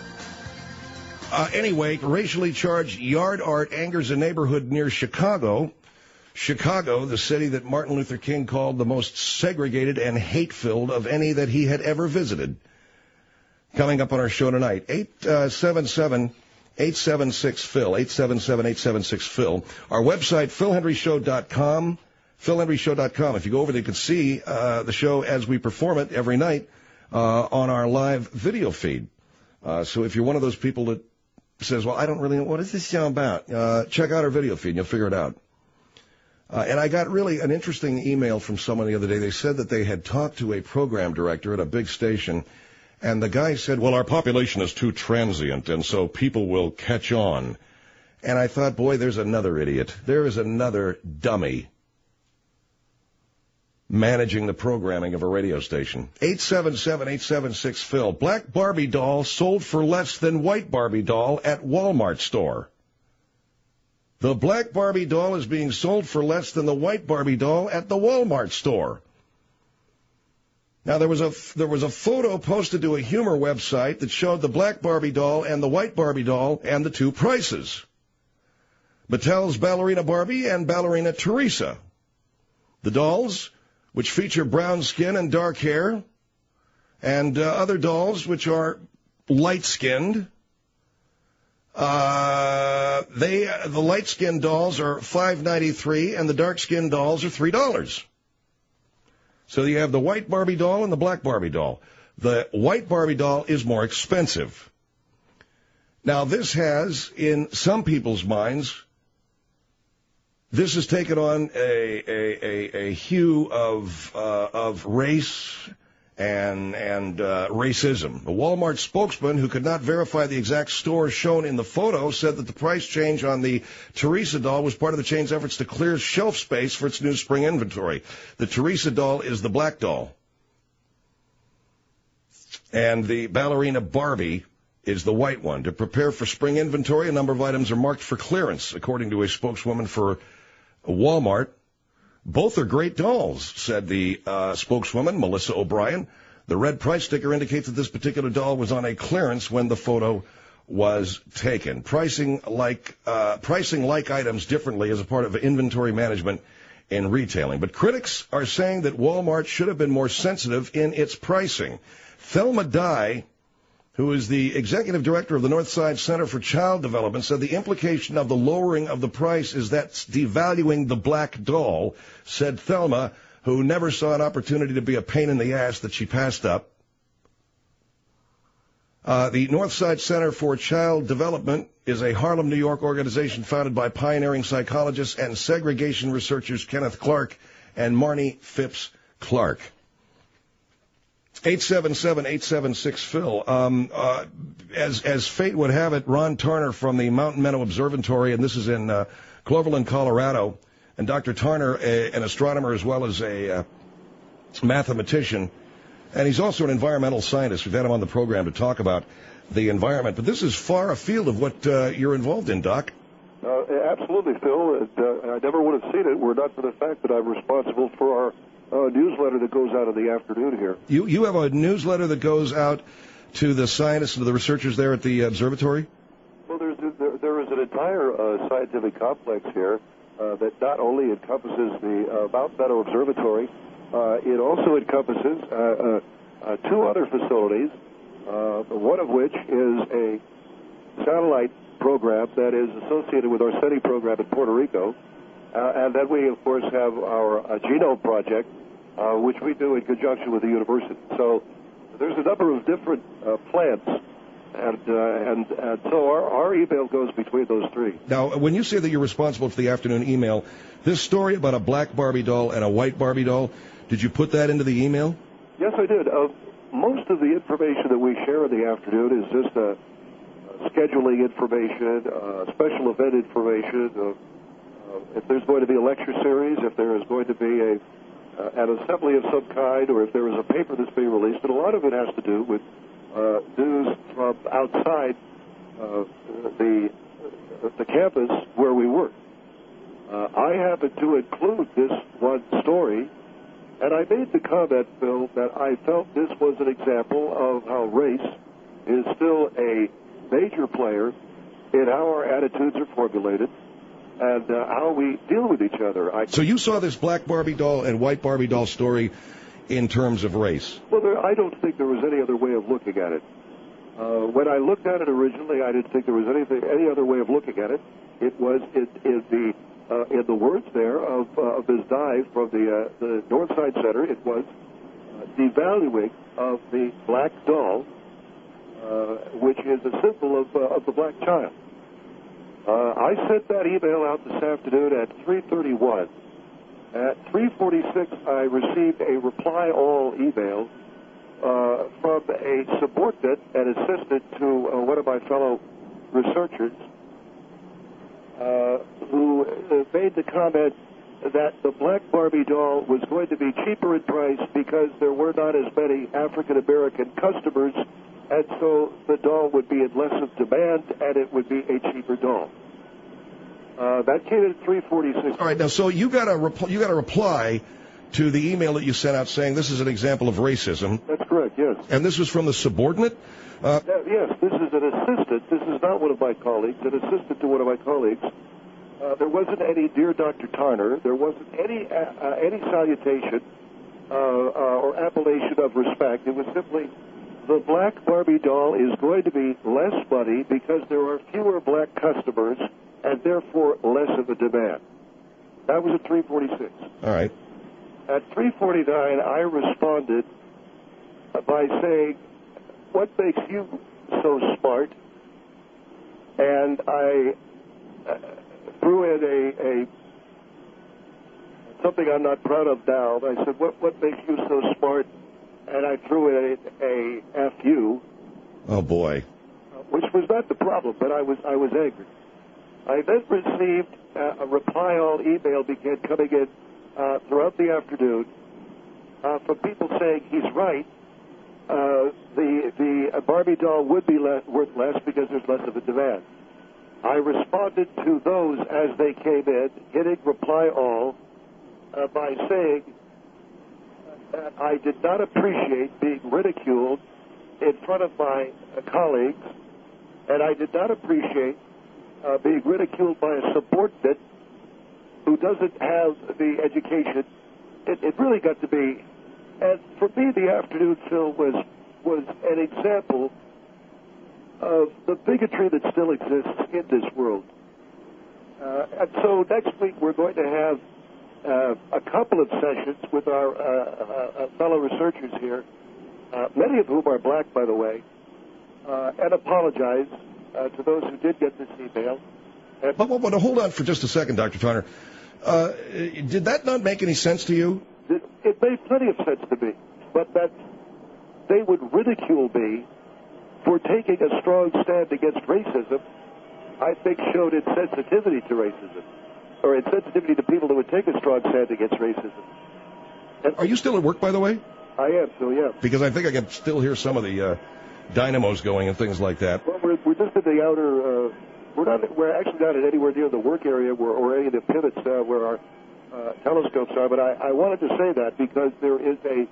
Anyway, racially charged yard art angers a neighborhood near Chicago. Chicago, the city that Martin Luther King called the most segregated and hate-filled of any that he had ever visited. Coming up on our show tonight, 877-876-PHIL, 877-876-PHIL. Our website, philhendryshow.com, philhendryshow.com. If you go over there, you can see the show as we perform it every night on our live video feed. So if you're one of those people that says, well, I don't really know, what is this show about? Check out our video feed and you'll figure it out. And I got really an interesting email from someone the other day. They said that they had talked to a program director at a big station, and the guy said, well, our population is too transient, and so people will catch on. And I thought, boy, there's another idiot. There is another dummy managing the programming of a radio station. 877-876-PHIL. Black Barbie doll sold for less than white Barbie doll at Walmart store. The black Barbie doll is being sold for less than the white Barbie doll at the Walmart store. Now, there was a photo posted to a humor website that showed the black Barbie doll and the white Barbie doll and the two prices. Mattel's Ballerina Barbie and Ballerina Teresa. The dolls, which feature brown skin and dark hair, and other dolls which are light-skinned. The light-skinned dolls are $5.93, and the dark-skinned dolls are $3. So you have the white Barbie doll and the black Barbie doll. The white Barbie doll is more expensive. Now, this has, in some people's minds, this has taken on a hue of race and racism. The Walmart spokesman, who could not verify the exact store shown in the photo, said that the price change on the Teresa doll was part of the chain's efforts to clear shelf space for its new spring inventory. The Teresa doll is the black doll, and the Ballerina Barbie is the white one. To prepare for spring inventory, a number of items are marked for clearance, according to a spokeswoman for Walmart. Both are great dolls, said the spokeswoman, Melissa O'Brien. The red price sticker indicates that this particular doll was on a clearance when the photo was taken. Pricing like items differently as a part of inventory management in retailing. But critics are saying that Walmart should have been more sensitive in its pricing. Thelma Dye, who is the executive director of the Northside Center for Child Development, said the implication of the lowering of the price is that's devaluing the black doll, said Thelma, who never saw an opportunity to be a pain in the ass that she passed up. The Northside Center for Child Development is a Harlem, New York organization founded by pioneering psychologists and segregation researchers Kenneth Clark and Marnie Phipps Clark. 877-876-PHIL. As fate would have it, Ron Tarner from the Mountain Meadow Observatory, and this is in Cloverland, Colorado, and Dr. Tarner, an astronomer as well as a mathematician, and he's also an environmental scientist. We've had him on the program to talk about the environment, but this is far afield of what you're involved in, Doc. Absolutely, Phil. I never would have seen it were not for the fact that I'm responsible for our newsletter that goes out in the afternoon here. You have a newsletter that goes out to the scientists and to the researchers there at the observatory? Well, there is an entire scientific complex here that not only encompasses the Mountain Meadow Observatory, it also encompasses two other facilities, one of which is a satellite program that is associated with our SETI program in Puerto Rico. And then we, of course, have our genome project, which we do in conjunction with the university. So there's a number of different plants, and so our email goes between those three. Now, when you say that you're responsible for the afternoon email, this story about a black Barbie doll and a white Barbie doll, did you put that into the email? Yes, I did. Most of the information that we share in the afternoon is just scheduling information, special event information, if there's going to be a lecture series, if there is going to be an assembly of some kind, or if there is a paper that's being released, and a lot of it has to do with news from outside the campus where we work. I happen to include this one story, and I made the comment, Phil, that I felt this was an example of how race is still a major player in how our attitudes are formulated and how we deal with each other. So you saw this black Barbie doll and white Barbie doll story in terms of race? Well, I don't think there was any other way of looking at it. When I looked at it originally, I didn't think there was any other way of looking at it. It was in the words there of Ms. Dye from the Northside Center. It was devaluing of the black doll, which is a symbol of the black child. I sent that email out this afternoon at 3:31. At 3:46, I received a reply all email from a subordinate and assistant to one of my fellow researchers who made the comment, that the black Barbie doll was going to be cheaper in price because there were not as many African-American customers, and so the doll would be in less of demand, and it would be a cheaper doll. That came in at 346. All right, now, so you got a reply to the email that you sent out saying this is an example of racism. That's correct, yes. And this was from the subordinate? Yes, this is an assistant. This is not one of my colleagues, an assistant to one of my colleagues. There wasn't any "Dear Dr. Tarner." There wasn't any salutation or appellation of respect. It was simply, the black Barbie doll is going to be less money because there are fewer black customers and therefore less of a demand. That was at 346. All right. At 349, I responded by saying, "What makes you so smart?" And I threw in something I'm not proud of now. I said, "What makes you so smart?" And I threw in a "F you." Oh boy. Which was not the problem, but I was angry. I then received a reply all email began coming in throughout the afternoon from people saying he's right. The Barbie doll would be worth less because there's less of a demand. I responded to those as they came in, hitting reply all, by saying that I did not appreciate being ridiculed in front of my colleagues, and I did not appreciate being ridiculed by a subordinate who doesn't have the education. It really got to be, and for me, the afternoon, Phil, was an example of the bigotry that still exists in this world. And so next week we're going to have a couple of sessions with our fellow researchers here, many of whom are black, by the way, and apologize to those who did get this email. But hold on for just a second, Dr. Tarner. Did that not make any sense to you? It made plenty of sense to me, but that they would ridicule me for taking a strong stand against racism, I think showed insensitivity to racism, or insensitivity to people that would take a strong stand against racism. And are you still at work, by the way? I am, so yeah. Because I think I can still hear some of the dynamos going and things like that. Well, we're just in the outer. We're actually not at anywhere near the work area or any of the pivots where our telescopes are. But I wanted to say that because there is a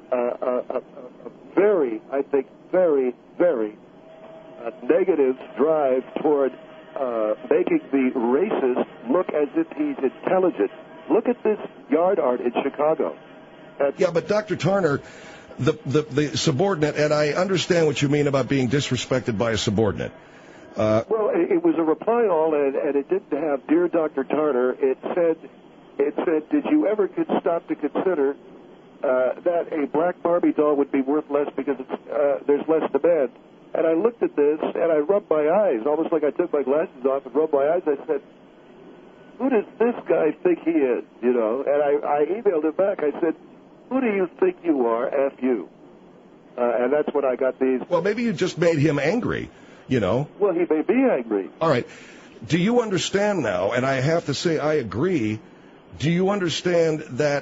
very, I think, very, very negative drive toward making the racist look as if he's intelligent. Look at this yard art in Chicago. Yeah, but Dr. Tarner, the subordinate, and I understand what you mean about being disrespected by a subordinate. Well, it was a reply all, and it didn't have "Dear Dr. Tarner." It said, "Did you ever stop to consider that a black Barbie doll would be worth less because there's less demand?" And I looked at this, and I rubbed my eyes, almost like I took my glasses off and rubbed my eyes. I said, "Who does this guy think he is?" You know, and I emailed him back. I said, "Who do you think you are? F you." And that's when I got these. Well, maybe you just made him angry, you know. Well, he may be angry. All right. Do you understand now, and I have to say I agree, do you understand that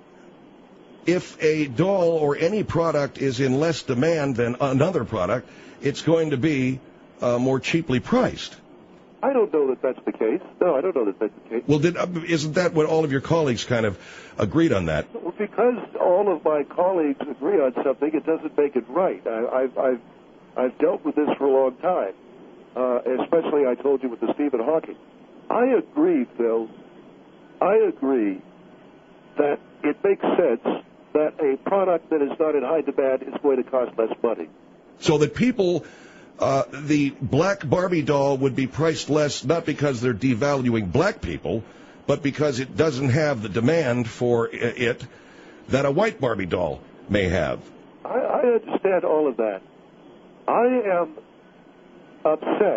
if a doll or any product is in less demand than another product, it's going to be more cheaply priced? I don't know that that's the case. No, I don't know that that's the case. Well, isn't that what all of your colleagues kind of agreed on that? Well, because all of my colleagues agree on something, it doesn't make it right. I've dealt with this for a long time, especially I told you with the Stephen Hawking. I agree, Phil. I agree that it makes sense that a product that is not in high demand is going to cost less money. So that people, the black Barbie doll would be priced less, not because they're devaluing black people, but because it doesn't have the demand for it that a white Barbie doll may have. I understand all of that. I am upset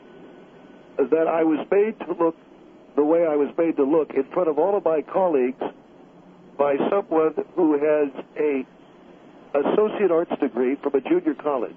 that I was made to look the way I was made to look in front of all of my colleagues by someone who has a associate arts degree from a junior college.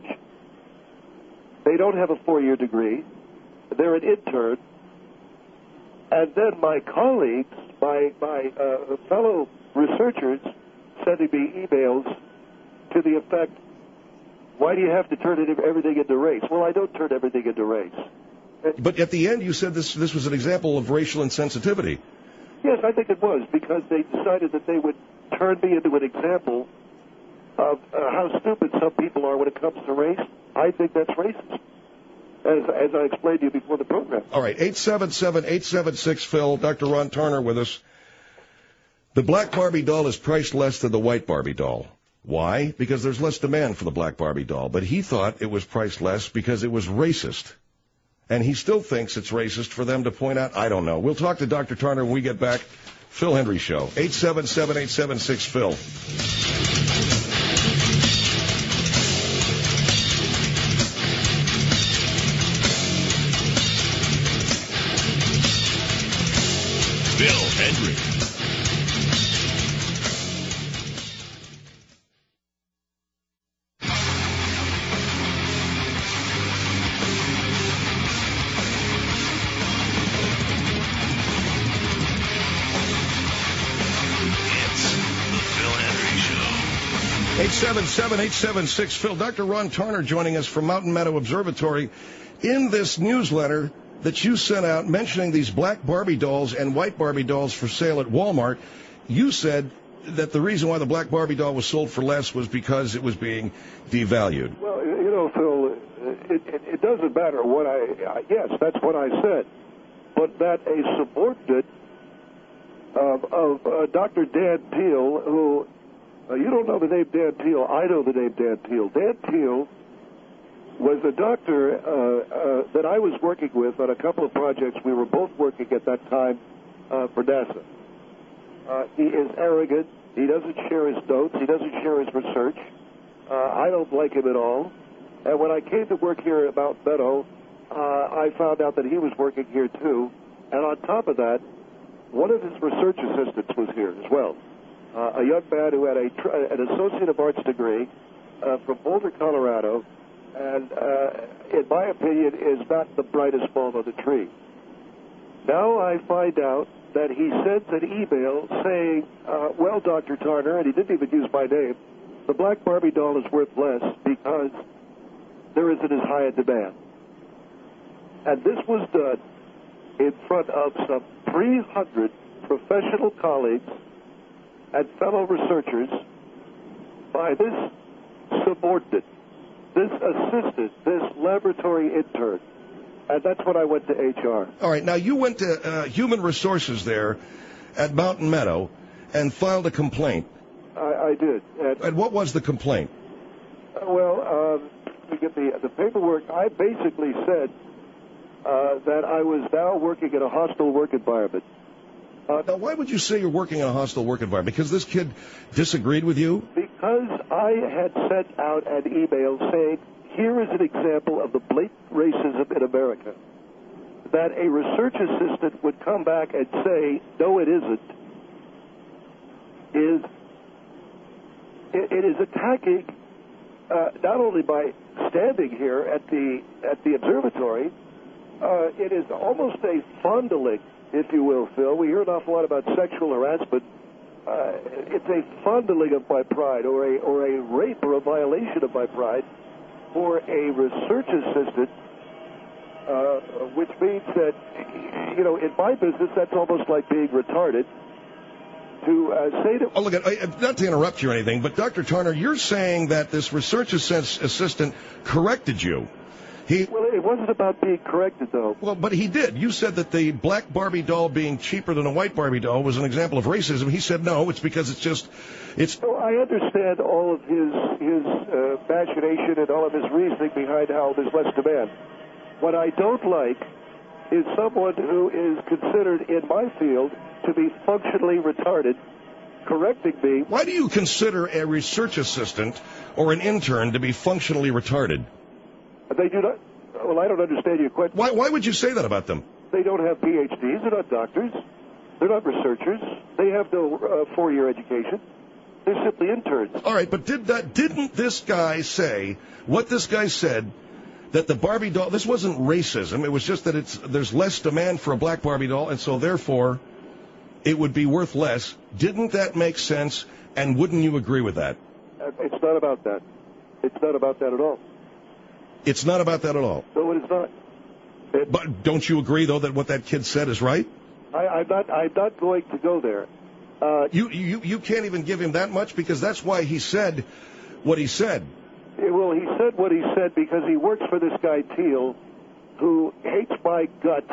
They don't have a 4-year degree. They're an intern. And then my colleagues my fellow researchers sending me emails to the effect, why do you have to turn everything into race? Well, I don't turn everything into race. But at the end, you said this was an example of racial insensitivity. Yes, I think it was, because they decided that they would turn me into an example of how stupid some people are when it comes to race. I think that's racist, as I explained to you before the program. All right, 877-876-PHIL, Dr. Ron Turner with us. The black Barbie doll is priced less than the white Barbie doll. Why? Because there's less demand for the black Barbie doll. But he thought it was priced less because it was racist. And he still thinks it's racist for them to point out, I don't know. We'll talk to Dr. Turner when we get back. Phil Hendry Show, 877-876-PHIL. Phil Hendry. It's the Phil Hendry Show. 877-876-PHIL. Dr. Ron Turner joining us from Mountain Meadow Observatory. In this newsletter that you sent out mentioning these black Barbie dolls and white Barbie dolls for sale at Walmart, you said that the reason why the black Barbie doll was sold for less was because it was being devalued. Well, you know, Phil, it doesn't matter what yes, that's what I said. But that a subordinate of Dr. Dan Teal, who, you don't know the name Dan Teal, I know the name Dan Teal. Dan Teal was a doctor that I was working with on a couple of projects. We were both working at that time for NASA. He is arrogant. He doesn't share his notes. He doesn't share his research. I don't like him at all. And when I came to work here at Mount Meadow, I found out that he was working here too. And on top of that, one of his research assistants was here as well. A young man who had an Associate of Arts degree from Boulder, Colorado, and in my opinion is not the brightest bulb on the tree. Now I find out that he sends an email saying, well, Dr. Turner, and he didn't even use my name, the black Barbie doll is worth less because there isn't as high a demand. And this was done in front of some 300 professional colleagues and fellow researchers by this subordinate, this assistant, this laboratory intern. And that's when I went to HR. All right, now you went to Human Resources there at Mountain Meadow and filed a complaint. I did. And what was the complaint? Well, to get the paperwork, I basically said that I was now working in a hostile work environment. Now, why would you say you're working in a hostile work environment? Because this kid disagreed with you? Because I had sent out an email saying, here is an example of the blatant racism in America. That a research assistant would come back and say, no, it isn't, it is attacking not only by standing here at the observatory, it is almost a fondling, if you will, Phil. We hear an awful lot about sexual harassment. It's a fondling of my pride, or a rape or a violation of my pride for a research assistant, which means that, you know, in my business, that's almost like being retarded. To say to... Oh, look, not to interrupt you or anything, but Dr. Turner, you're saying that this research assistant corrected you. Well, it wasn't about being corrected, though. Well, but he did. You said that the black Barbie doll being cheaper than a white Barbie doll was an example of racism. He said no, it's because it's... So I understand all of his machination and all of his reasoning behind how there's less demand. What I don't like is someone who is considered in my field to be functionally retarded correcting me. Why do you consider a research assistant or an intern to be functionally retarded? They do not. Well, I don't understand your question. Why would you say that about them? They don't have PhDs. They're not doctors. They're not researchers. They have no 4-year education. They're simply interns. All right, but didn't this guy say what this guy said, that the Barbie doll, this wasn't racism, it was just that there's less demand for a black Barbie doll, and so therefore it would be worth less. Didn't that make sense? And wouldn't you agree with that? It's not about that. It's not about that at all. It's not about that at all. No, it is not. But don't you agree, though, that what that kid said is right? I'm not going to go there. You can't even give him that much, because that's why he said what he said. Well, he said what he said because he works for this guy Thiel, who hates my guts.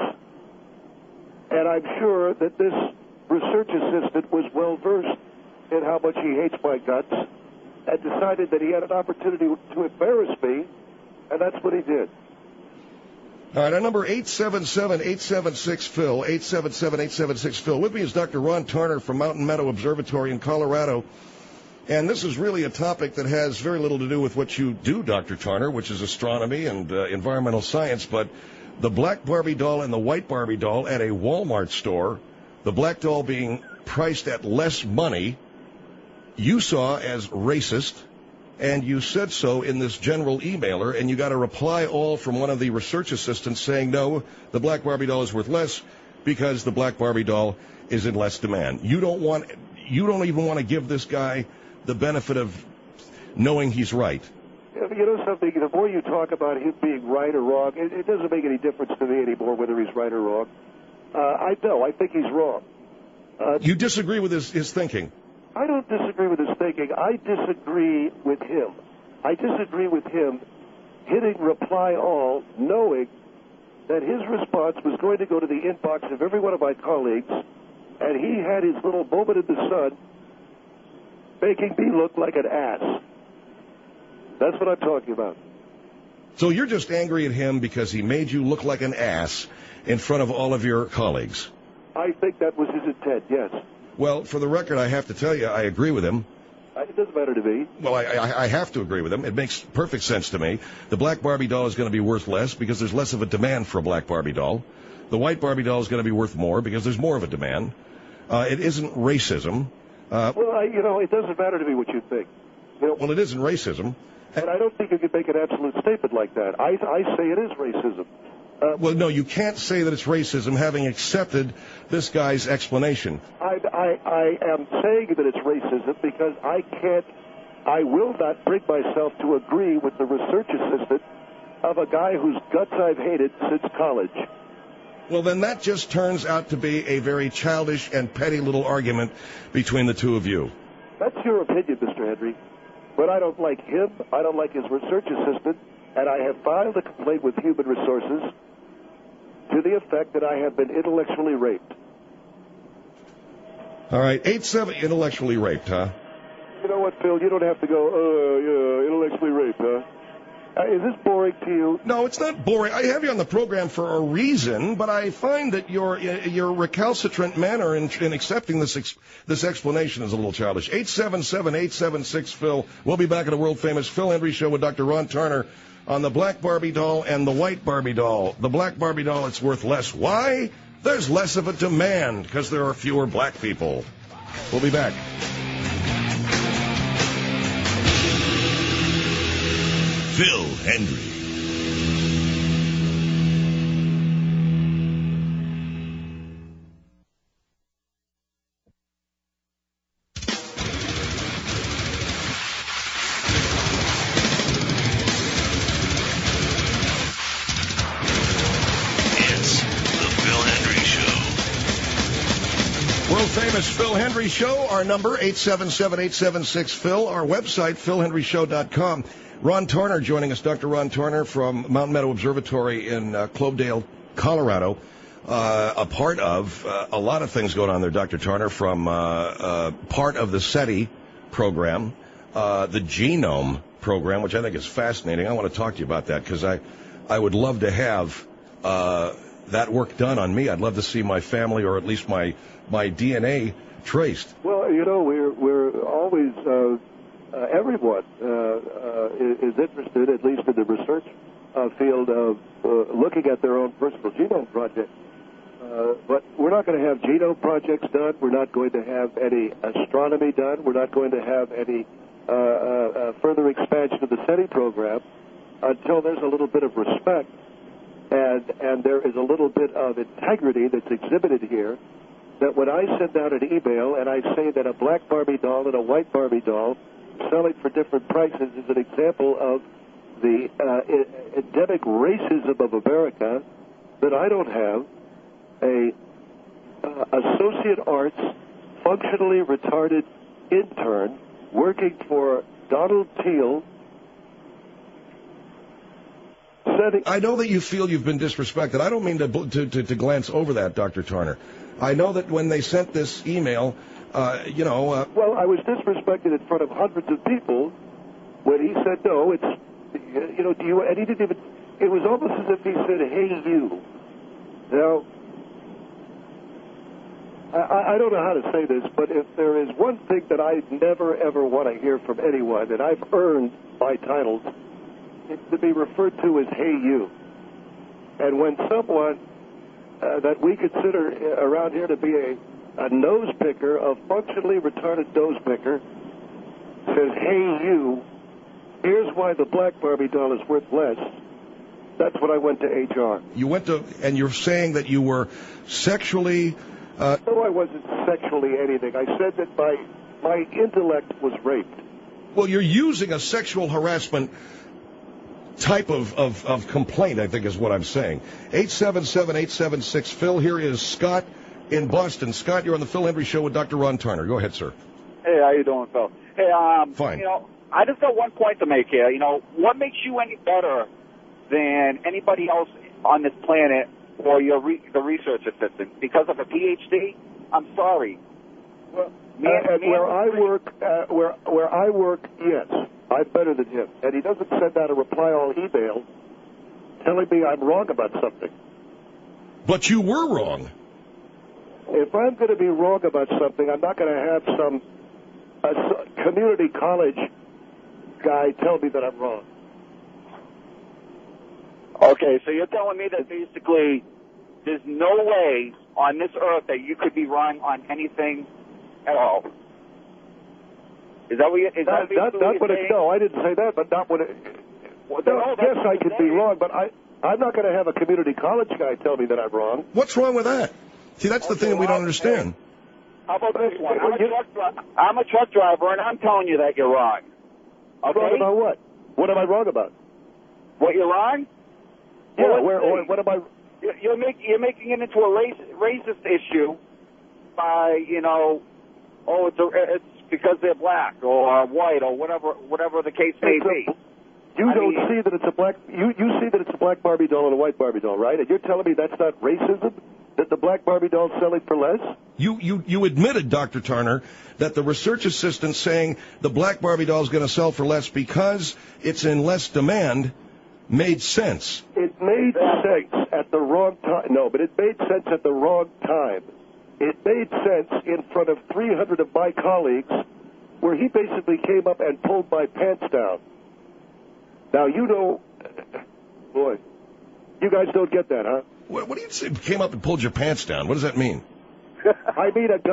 And I'm sure that this research assistant was well versed in how much he hates my guts, and decided that he had an opportunity to embarrass me, and that's what he did. All right, our number 877-876-PHIL, 877-876-PHIL. With me is Dr. Ron Tarner from Mountain Meadow Observatory in Colorado. And this is really a topic that has very little to do with what you do, Dr. Tarner, which is astronomy and environmental science. But the black Barbie doll and the white Barbie doll at a Walmart store, the black doll being priced at less money, you saw as racist. And you said so in this general emailer, and you got a reply all from one of the research assistants saying, no, the black Barbie doll is worth less because the black Barbie doll is in less demand. You don't even want to give this guy the benefit of knowing he's right. You know something, the more you talk about him being right or wrong, it doesn't make any difference to me anymore whether he's right or wrong. I think he's wrong. You disagree with his thinking? I don't disagree with his thinking. I disagree with him. I disagree with him hitting reply all, knowing that his response was going to go to the inbox of every one of my colleagues, and he had his little moment in the sun making me look like an ass. That's what I'm talking about. So you're just angry at him because he made you look like an ass in front of all of your colleagues? I think that was his intent, yes. Well, for the record, I have to tell you, I agree with him. It doesn't matter to me. Well, I have to agree with him. It makes perfect sense to me. The black Barbie doll is going to be worth less because there's less of a demand for a black Barbie doll. The white Barbie doll is going to be worth more because there's more of a demand. It isn't racism. It doesn't matter to me what you think. Well, it isn't racism. And I don't think you can make an absolute statement like that. I say it is racism. Well, no, you can't say that it's racism having accepted this guy's explanation. I am saying that it's racism because I will not bring myself to agree with the research assistant of a guy whose guts I've hated since college. Well, then that just turns out to be a very childish and petty little argument between the two of you. That's your opinion, Mr. Henry. But I don't like him, I don't like his research assistant, and I have filed a complaint with Human Resources to the effect that I have been intellectually raped. All right, 8-7, intellectually raped, huh? You know what, Phil? You don't have to go, intellectually raped, huh? Is this boring to you? No, it's not boring. I have you on the program for a reason, but I find that your recalcitrant manner in accepting this explanation is a little childish. 877-876-PHIL. We'll be back at the world-famous Phil Hendrie Show with Dr. Ron Tarner on the black Barbie doll and the white Barbie doll. The black Barbie doll, it's worth less. Why? There's less of a demand because there are fewer black people. We'll be back. Phil Hendrie. World-famous Phil Hendrie Show. Our number, 877-876-PHIL. Our website, philhendrieshow.com. Ron Tarner joining us, Dr. Ron Tarner from Mountain Meadow Observatory in Clovedale, Colorado. A part of a lot of things going on there, Dr. Tarner, from part of the SETI program, the genome program, which I think is fascinating. I want to talk to you about that because I would love to have that work done on me. I'd love to see my family, or at least my DNA, traced. Well, we're always everyone is interested, at least in the research field, of looking at their own personal genome project. But we're not going to have genome projects done. We're not going to have any astronomy done. We're not going to have any further expansion of the SETI program until there's a little bit of respect and there is a little bit of integrity that's exhibited here that when I send out an email and I say that a black Barbie doll and a white Barbie doll selling for different prices is an example of the endemic racism of America, that I don't have a associate arts, functionally retarded intern working for Donald Teal. I know that you feel you've been disrespected. I don't mean to glance over that, Dr. Turner. I know that when they sent this email, Well, I was disrespected in front of hundreds of people when he said, no, it's, do you, and he didn't even, it was almost as if he said, hey, you. Now, I don't know how to say this, but if there is one thing that I never, ever want to hear from anyone, that I've earned my titles, it's to be referred to as, hey, you. And when someone that we consider around here to be a nose picker, a functionally retarded nose picker, says, hey, you, here's why the black Barbie doll is worth less, that's when I went to HR. You went to, and you're saying that you were sexually... No, I wasn't sexually anything. I said that my intellect was raped. Well, you're using a sexual harassment type of complaint, I think is what I'm saying. 877-876-PHIL. Here is Scott in Boston. Scott, you're on the Phil Hendry Show with Dr. Ron Turner. Go ahead, sir. Hey, how you doing, Phil? Hey, fine. I just got one point to make here. What makes you any better than anybody else on this planet or the research assistant? Because of a PhD? I'm sorry. Well, where I work, yes, I'm better than him. And he doesn't send out a reply-all email telling me I'm wrong about something. But you were wrong. If I'm going to be wrong about something, I'm not going to have some community college guy tell me that I'm wrong. Okay, so you're telling me that basically there's no way on this earth that you could be wrong on anything at all. Is that what you, is that not what it, no, I didn't say that, but not what it... Well, no, yes, I could be wrong, but I'm not going to have a community college guy tell me that I'm wrong. What's wrong with that? See, that's the thing that we don't understand. How about this one? I'm a truck driver, and I'm telling you that you're wrong. Okay? Wrong about what? What am I wrong about? What, you're wrong? Yeah, what am I... You're making it into a racist issue by, it's because they're black or white or whatever the case may be. You see that it's a black. You see that it's a black Barbie doll and a white Barbie doll, right? And you're telling me that's not racism? That the black Barbie doll's selling for less? You admitted, Dr. Turner, that the research assistant saying the black Barbie doll is going to sell for less because it's in less demand made sense. It made sense at the wrong time. No, but it made sense at the wrong time. It made sense in front of 300 of my colleagues where he basically came up and pulled my pants down. Now, boy, you guys don't get that, huh? What do you say? Came up and pulled your pants down. What does that mean? I mean, a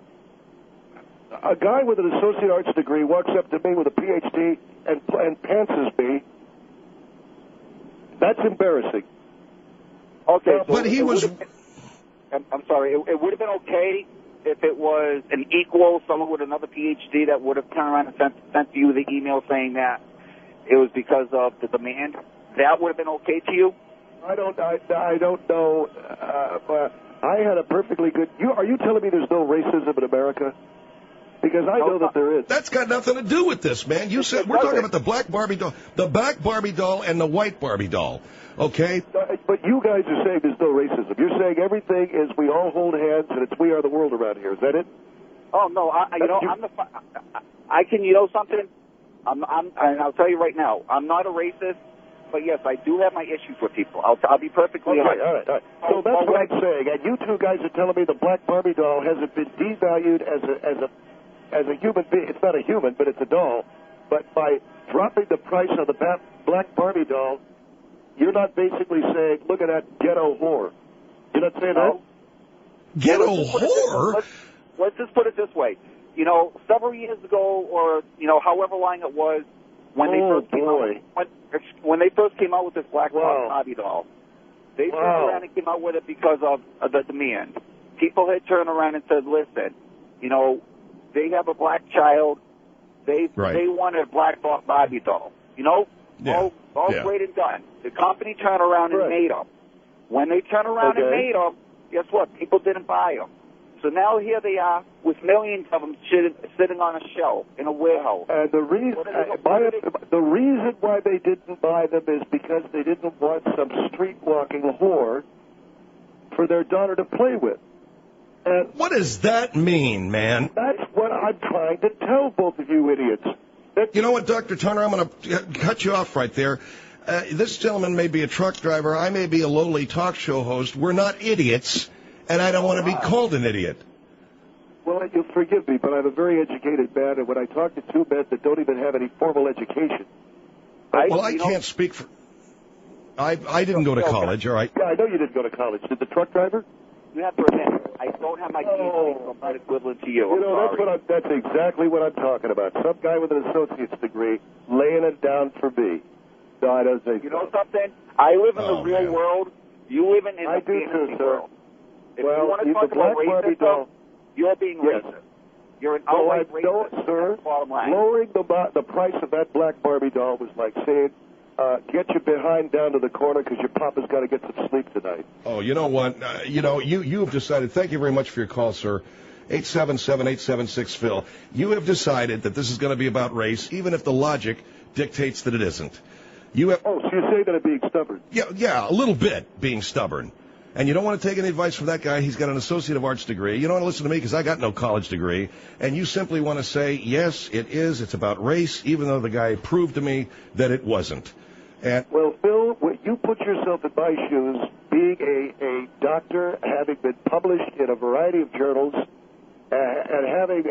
guy with an associate arts degree walks up to me with a PhD and pantses me. That's embarrassing. Okay, so but he was... I'm sorry. It would have been okay if it was an equal, someone with another PhD that would have turned around and sent you the email saying that it was because of the demand. That would have been okay to you? I don't know. I had a perfectly good... Are you telling me there's no racism in America? Because I know that there is. That's got nothing to do with this, man. You said we're talking about the black Barbie doll, the black Barbie doll, and the white Barbie doll. Okay? But you guys are saying there's no racism. You're saying everything is we all hold hands and it's we are the world around here. Is that it? Oh no, I can. You know something? And I'll tell you right now. I'm not a racist, but yes, I do have my issues with people. I'll be perfectly honest. All right. So that's what I'm saying. And you two guys are telling me the black Barbie doll hasn't been devalued as a human being. It's not a human, but it's a doll. But by dropping the price of the black Barbie doll, you're not basically saying, look at that ghetto whore. You're not saying that? Ghetto whore? Let's just put it this way. Several years ago, or, however long it was, when they first came out with this black Barbie doll, they turned around and came out with it because of the demand. people had turned around and said, listen, you know, they have a black child. They want a black Barbie doll. You know, all great and done. The company turned around and made them. When they turned around and made them, guess what? People didn't buy them. So now here they are with millions of them sitting on a shelf in a warehouse. And the reason why they didn't buy them is because they didn't want some street-walking whore for their daughter to play with. And what does that mean, man? That's what I'm trying to tell both of you idiots. You know what, Dr. Turner? I'm going to cut you off right there. This gentleman may be a truck driver. I may be a lowly talk show host. We're not idiots, and I don't want to be called an idiot. Well, you'll forgive me, but I'm a very educated man, and when I talk to two men that don't even have any formal education... I can't speak for... I didn't go to college, all right? Yeah, I know you didn't go to college. Did the truck driver? You have to admit, I don't have my GED, so I'm not equivalent to you. You know, that's exactly what I'm talking about. Some guy with an associate's degree laying it down for me. No, I don't think You know something? I live in the real world. You live in the fantasy world. If you want to talk about racism, you're being racist. You're an outright racist. No, sir. Bottom line. Lowering the price of that black Barbie doll was like saying, get your behind down to the corner because your papa's got to get some sleep tonight. Oh, you know what? You have decided. Thank you very much for your call, sir. 877-876-PHIL. You have decided that this is going to be about race, even if the logic dictates that it isn't. So you say that I'm being stubborn? Yeah, a little bit being stubborn. And you don't want to take any advice from that guy. He's got an Associate of Arts degree. You don't want to listen to me because I got no college degree. And you simply want to say, yes, it is. It's about race, even though the guy proved to me that it wasn't. Well, Phil, when you put yourself in my shoes, being a doctor, having been published in a variety of journals, and having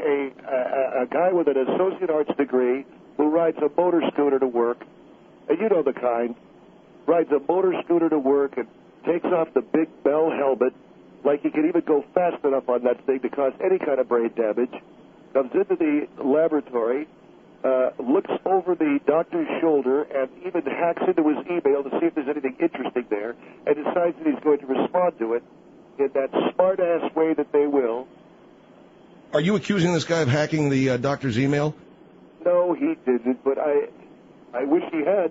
a guy with an Associate Arts degree who rides a motor scooter to work, and you know the kind, rides a motor scooter to work and takes off the big bell helmet like he can even go fast enough on that thing to cause any kind of brain damage, comes into the laboratory, looks over the doctor's shoulder and even hacks into his email to see if there's anything interesting there, and decides that he's going to respond to it in that smart-ass way that they will. Are you accusing this guy of hacking the doctor's email? No, he didn't, but I wish he had.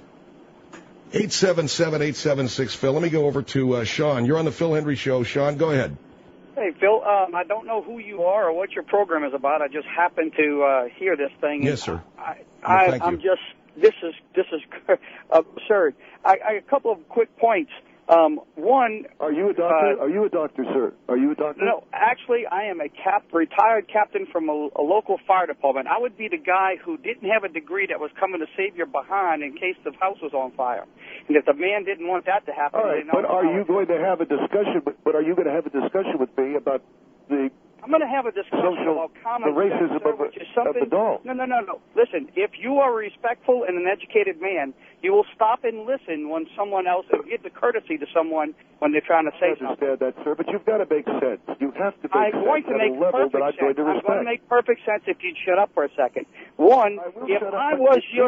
877-876-PHIL. Let me go over to Sean. You're on the Phil Hendry Show. Sean, go ahead. Hey, Phil, I don't know who you are or what your program is about. I just happened to hear this thing. Yes, sir. I'm just, this is absurd. A couple of quick points. One. Are you a doctor? Are you a doctor, sir? Are you a doctor? No, actually, I am a retired captain from a local fire department. I would be the guy who didn't have a degree that was coming to save your behind in case the house was on fire. And if the man didn't want that to happen, all right. But are you going to have a discussion? But are you going to have a discussion with me about the? I'm going to have a discussion about common the racism sense, which is something. of the doll. No. Listen, if you are respectful and an educated man, you will stop and listen when someone else, and give the courtesy to someone when they're trying to say something. I understand that, sir, but you've got to make sense. You have to make I'm going sense to make at a level that I'm perfect going to sense. respect. I'm going to make perfect sense if you'd shut up for a second. One, if I was your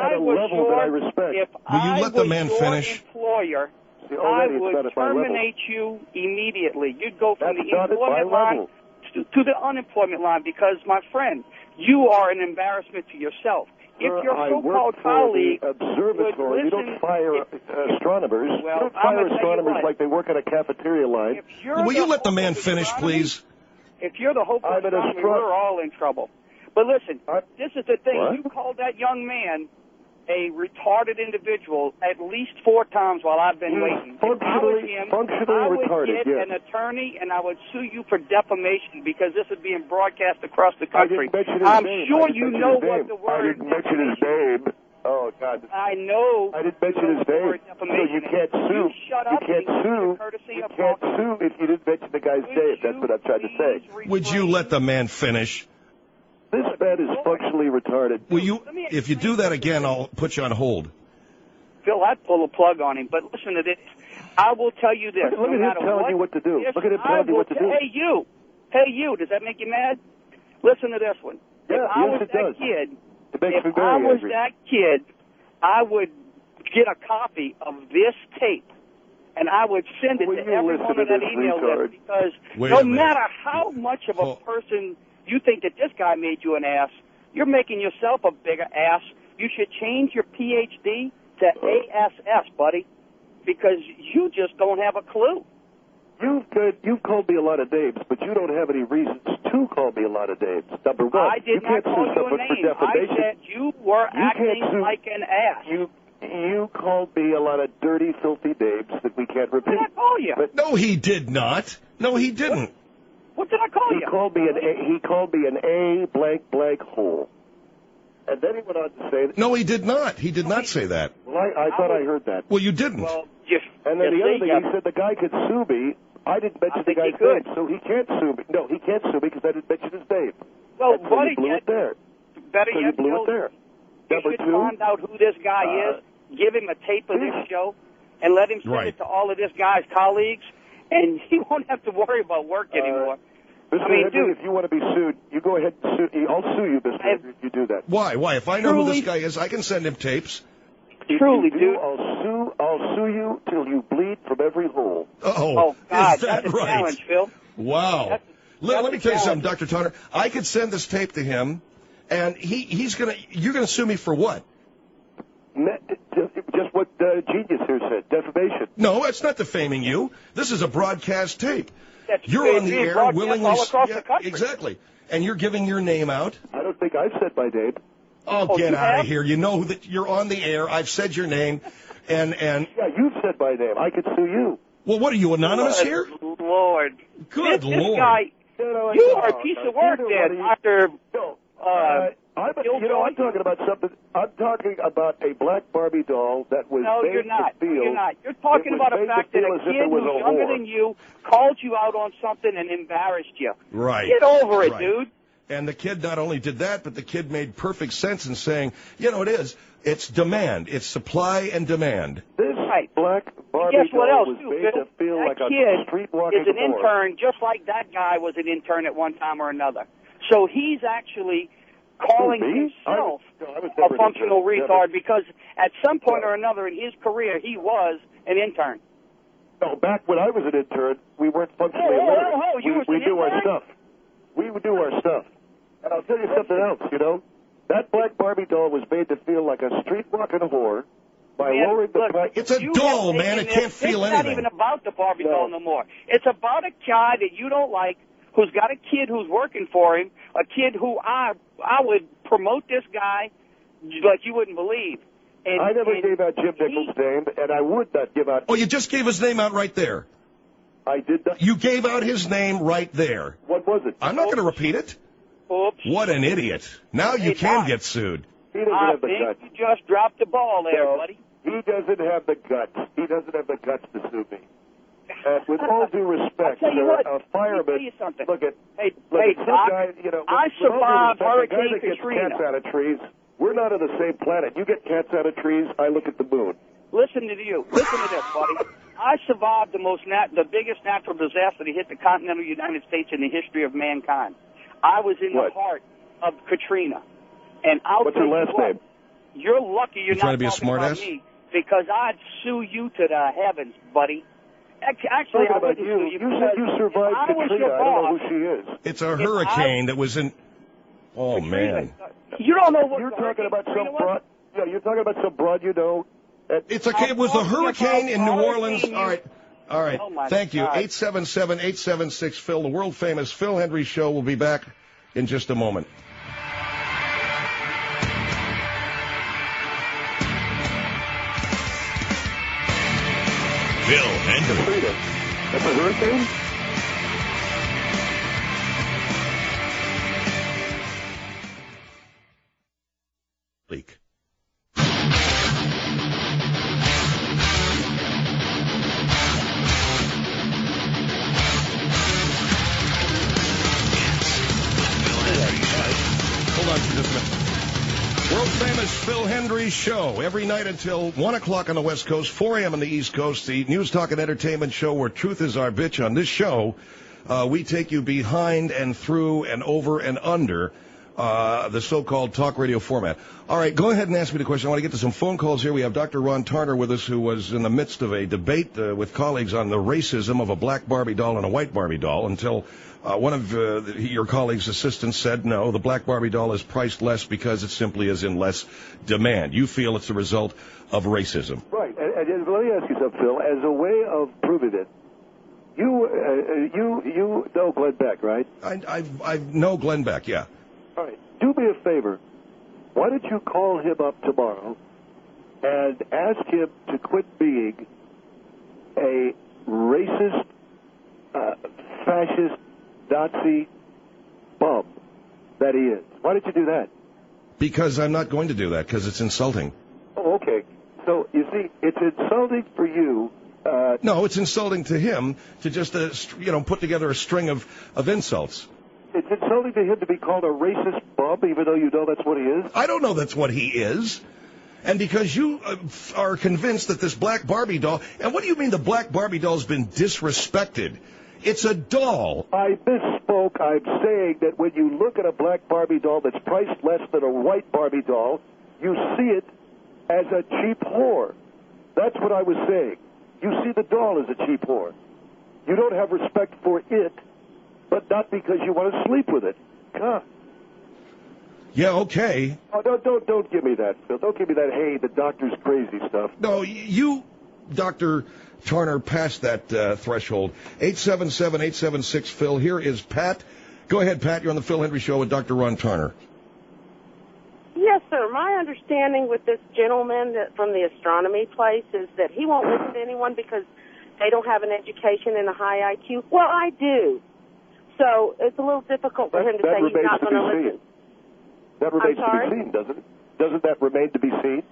employer, I would terminate you immediately. You'd go from the employment line to the unemployment line because, my friend, you are an embarrassment to yourself. If your so-called colleague observatory, you don't fire astronomers. Well, you don't fire astronomers like they work at a cafeteria line. Will you let the man finish, please? If you're the hope of astronomy, we're all in trouble. But listen, this is the thing. What? You called that young man a retarded individual at least 4 times while I've been waiting. If I was him, I would get an attorney and I would sue you for defamation because this is being broadcast across the country. I'm sure you know what the word. I didn't mention his name. Oh God! I know. I didn't mention his name. So you can't sue. You can't sue. You can't sue if you didn't mention the guy's name. That's what I'm trying to say. Would you let the man finish? This man is functionally retarded. Will you? If you do that again, I'll put you on hold. Phil, I'd pull a plug on him. But listen to this. I will tell you this. Look at him telling you what to do. Look at him telling you what to do. Hey, you. Does that make you mad? Listen to this one. Yeah, if I was that kid, if I was that kid, I would get a copy of this tape and I would send it to everyone on that email list because no matter how much of a person you think that this guy made you an ass, you're making yourself a bigger ass. You should change your PhD to ASS, buddy, because you just don't have a clue. You've called me a lot of names, but you don't have any reasons to call me a lot of names. Number one, I did not call you a name. I said you were acting like an ass. You called me a lot of dirty, filthy names that we can't repeat. What did I call you? But no, he did not. No, he didn't. What did I call you? He called me an A blank blank hole. And then he went on to say that... No, he did not. He did not say that. Well, I thought I heard that. Well, you didn't. Well, and then the other thing, he said the guy could sue me. I didn't mention the guy's name, so he can't sue me. No, he can't sue me because I didn't mention his name. Well, so you blew it there. Better so yet, you blew it there. You should find out who this guy is, give him a tape of this show, and let him send it to all of this guy's colleagues, and he won't have to worry about work anymore. Mr. Henry, if you want to be sued, you go ahead and sue. I'll sue you, Mr. Henry, if you do that. Why? If I know who this guy is, I can send him tapes. Truly, dude. I'll sue you till you bleed from every hole. Oh, God, is that that's a right? challenge, Phil. Wow. Let me tell you something, Dr. Toner. I could send this tape to him, and you're gonna sue me for what? Just what Genius here said, defamation. No, it's not defaming you. This is a broadcast tape. You're on the air willingly. All across the country. Exactly. And you're giving your name out. I don't think I've said my name. Oh, get out of here. You know that you're on the air. I've said your name. And yeah, you've said my name. I could sue you. Well, what are you, anonymous here? Lord. Good Lord. This guy, you are a piece of work there, Dr. I'm talking about something. I'm talking about a black Barbie doll that was made you're not. to feel. You're not. You're talking about a fact that a kid who's younger than you called you out on something and embarrassed you. Right. Get over it, dude. And the kid not only did that, but the kid made perfect sense in saying, it's demand. It's supply and demand. This black Barbie doll was made to feel like a streetwalking is an intern, just like that guy was an intern at one time or another. So he's actually calling himself a functional retard because at some point or another in his career he was an intern. No, back when I was an intern, we weren't functionally illiterate. We do our stuff. We would do our stuff. And I'll tell you something else, That black Barbie doll was made to feel like a street-walking whore by lowering the price. It's a doll, man. It can't feel anything. It's not even about the Barbie doll no more. It's about a guy that you don't like who's got a kid who's working for him, a kid who I would promote this guy like you wouldn't believe. And, I never gave out Jim Nichols' name, and I would not give out... Oh, you just gave his name out right there. I did not. You gave out his name right there. What was it? I'm not going to repeat it. Oops. What an idiot. Now you can get sued. He doesn't have the guts. You just dropped the ball there, buddy. He doesn't have the guts. He doesn't have the guts to sue me. With all due respect, a fireman. Look at some Doc, guy. I survived Hurricane Katrina. Katrina. Cats out of trees. We're not on the same planet. You get cats out of trees. I look at the moon. Listen to you. Listen to this, buddy. I survived the biggest natural disaster to hit the continental United States in the history of mankind. I was in the heart of Katrina. And what's your last name? You're lucky you're not trying to be a talking about smartass? me because I'd sue you to the heavens, buddy. Actually, I wouldn't sue you. You said you survived Katrina. I don't know who she is. It's a hurricane that was in... Oh, Katrina, man. You don't know what you're talking about some broad. Yeah, you're talking about some broad you know. It's okay. It was a hurricane in New Orleans. All right. Oh Thank you. 877-876-PHIL. The world-famous Phil Hendry Show will be back in just a moment. Phil Hendry. That's a hurricane? Leak. Hold on for just a minute. World-famous Phil Hendry Show. Every night until 1 o'clock on the West Coast, 4 a.m. on the East Coast, the news, talk, and entertainment show where truth is our bitch. On this show, we take you behind and through and over and under the so-called talk radio format. All right, go ahead and ask me the question. I want to get to some phone calls here. We have Dr. Ron Tarner with us, who was in the midst of a debate with colleagues on the racism of a black Barbie doll and a white Barbie doll until one of your colleagues' assistants said, no, the black Barbie doll is priced less because it simply is in less demand. You feel it's a result of racism. Right. And let me ask you something, Phil. As a way of proving it, you know Glenn Beck, right? I know Glenn Beck, yeah. All right. Do me a favor. Why don't you call him up tomorrow and ask him to quit being a racist, fascist, Nazi bum that he is? Why don't you do that? Because I'm not going to do that, because it's insulting. Oh, okay. So, you see, it's insulting for you. No, it's insulting to him to just, put together a string of insults. It's insulting to him to be called a racist bum, even though you know that's what he is? I don't know that's what he is. And because you are convinced that this black Barbie doll... And what do you mean the black Barbie doll's been disrespected? It's a doll. I misspoke. I'm saying that when you look at a black Barbie doll that's priced less than a white Barbie doll, you see it as a cheap whore. That's what I was saying. You see the doll as a cheap whore. You don't have respect for it, but not because you want to sleep with it. God. Yeah, okay. Oh, don't give me that, Phil. Don't give me that, hey, the doctor's crazy stuff. No, you, Dr. Tarner, passed that threshold. 877-876-PHIL. Here is Pat. Go ahead, Pat. You're on the Phil Hendry Show with Dr. Ron Tarner. Yes, sir. My understanding with this gentleman from the astronomy place is that he won't listen to anyone because they don't have an education and a high IQ. Well, I do. So it's a little difficult for him to say he's not going to listen. That remains to be seen, doesn't it? Doesn't that remain to be seen?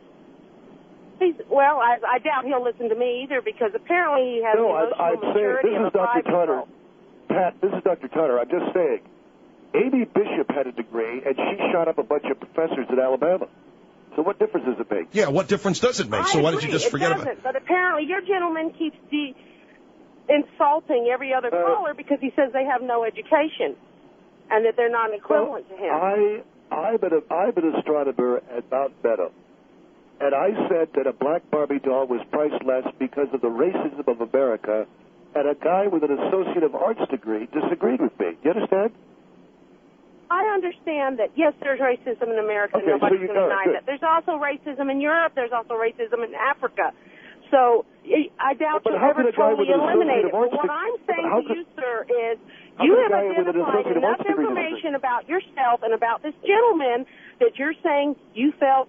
Well, I doubt he'll listen to me either because apparently he has the emotional maturity of a 5-year-old. Pat, this is Dr. Tarner. I'm just saying, Amy Bishop had a degree, and she shot up a bunch of professors at Alabama. So what difference does it make? Yeah, what difference does it make? So why don't you just forget about it? But apparently your gentleman keeps insulting every other caller because he says they have no education and that they're not equivalent to him. I'm an astronomer at Mount Meadow, and I said that a black Barbie doll was priced less because of the racism of America, and a guy with an Associate of Arts degree disagreed with me. You understand? I understand that, yes, there's racism in America. Okay, nobody's going to deny that. There's also racism in Europe. There's also racism in Africa. So I doubt you'll ever totally eliminate it. But what I'm saying to you, sir, is you have identified enough information about yourself and about this gentleman that you're saying you felt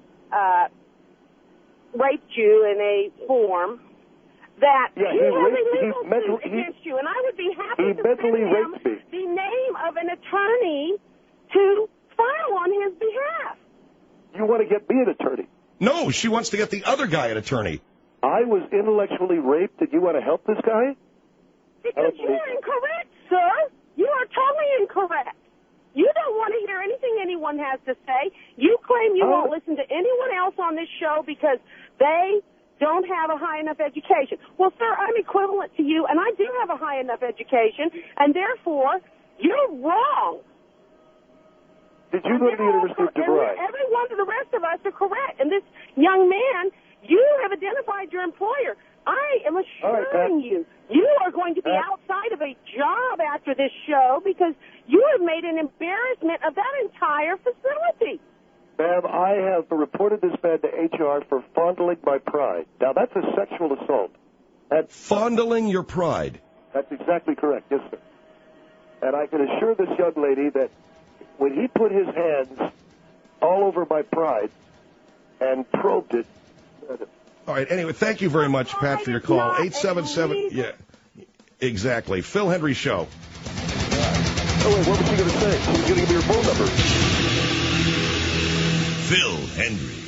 raped you in a form that he has a legal suit against you. And I would be happy to send him the name of an attorney to file on his behalf. You want to get me an attorney? No, she wants to get the other guy an attorney. I was intellectually raped, and you want to help this guy? Because you are incorrect, sir. You are totally incorrect. You don't want to hear anything anyone has to say. You claim you won't listen to anyone else on this show because they don't have a high enough education. Well, sir, I'm equivalent to you, and I do have a high enough education, and therefore, you're wrong. Did you go to the University of DeVry? Every one of the rest of us are correct. And this young man, you have identified your employer. I am assuring you, you are going to be outside of a job after this show because you have made an embarrassment of that entire facility. Ma'am, I have reported this man to HR for fondling my pride. Now, that's a sexual assault. Fondling your pride? That's exactly correct, yes, sir. And I can assure this young lady that when he put his hands all over my pride and probed it... All right, anyway, thank you very much, Pat, for your call. 877, yeah, exactly. Phil Hendry Show. Oh, wait, what was she going to say? She was going to give me her phone number. Phil Hendry.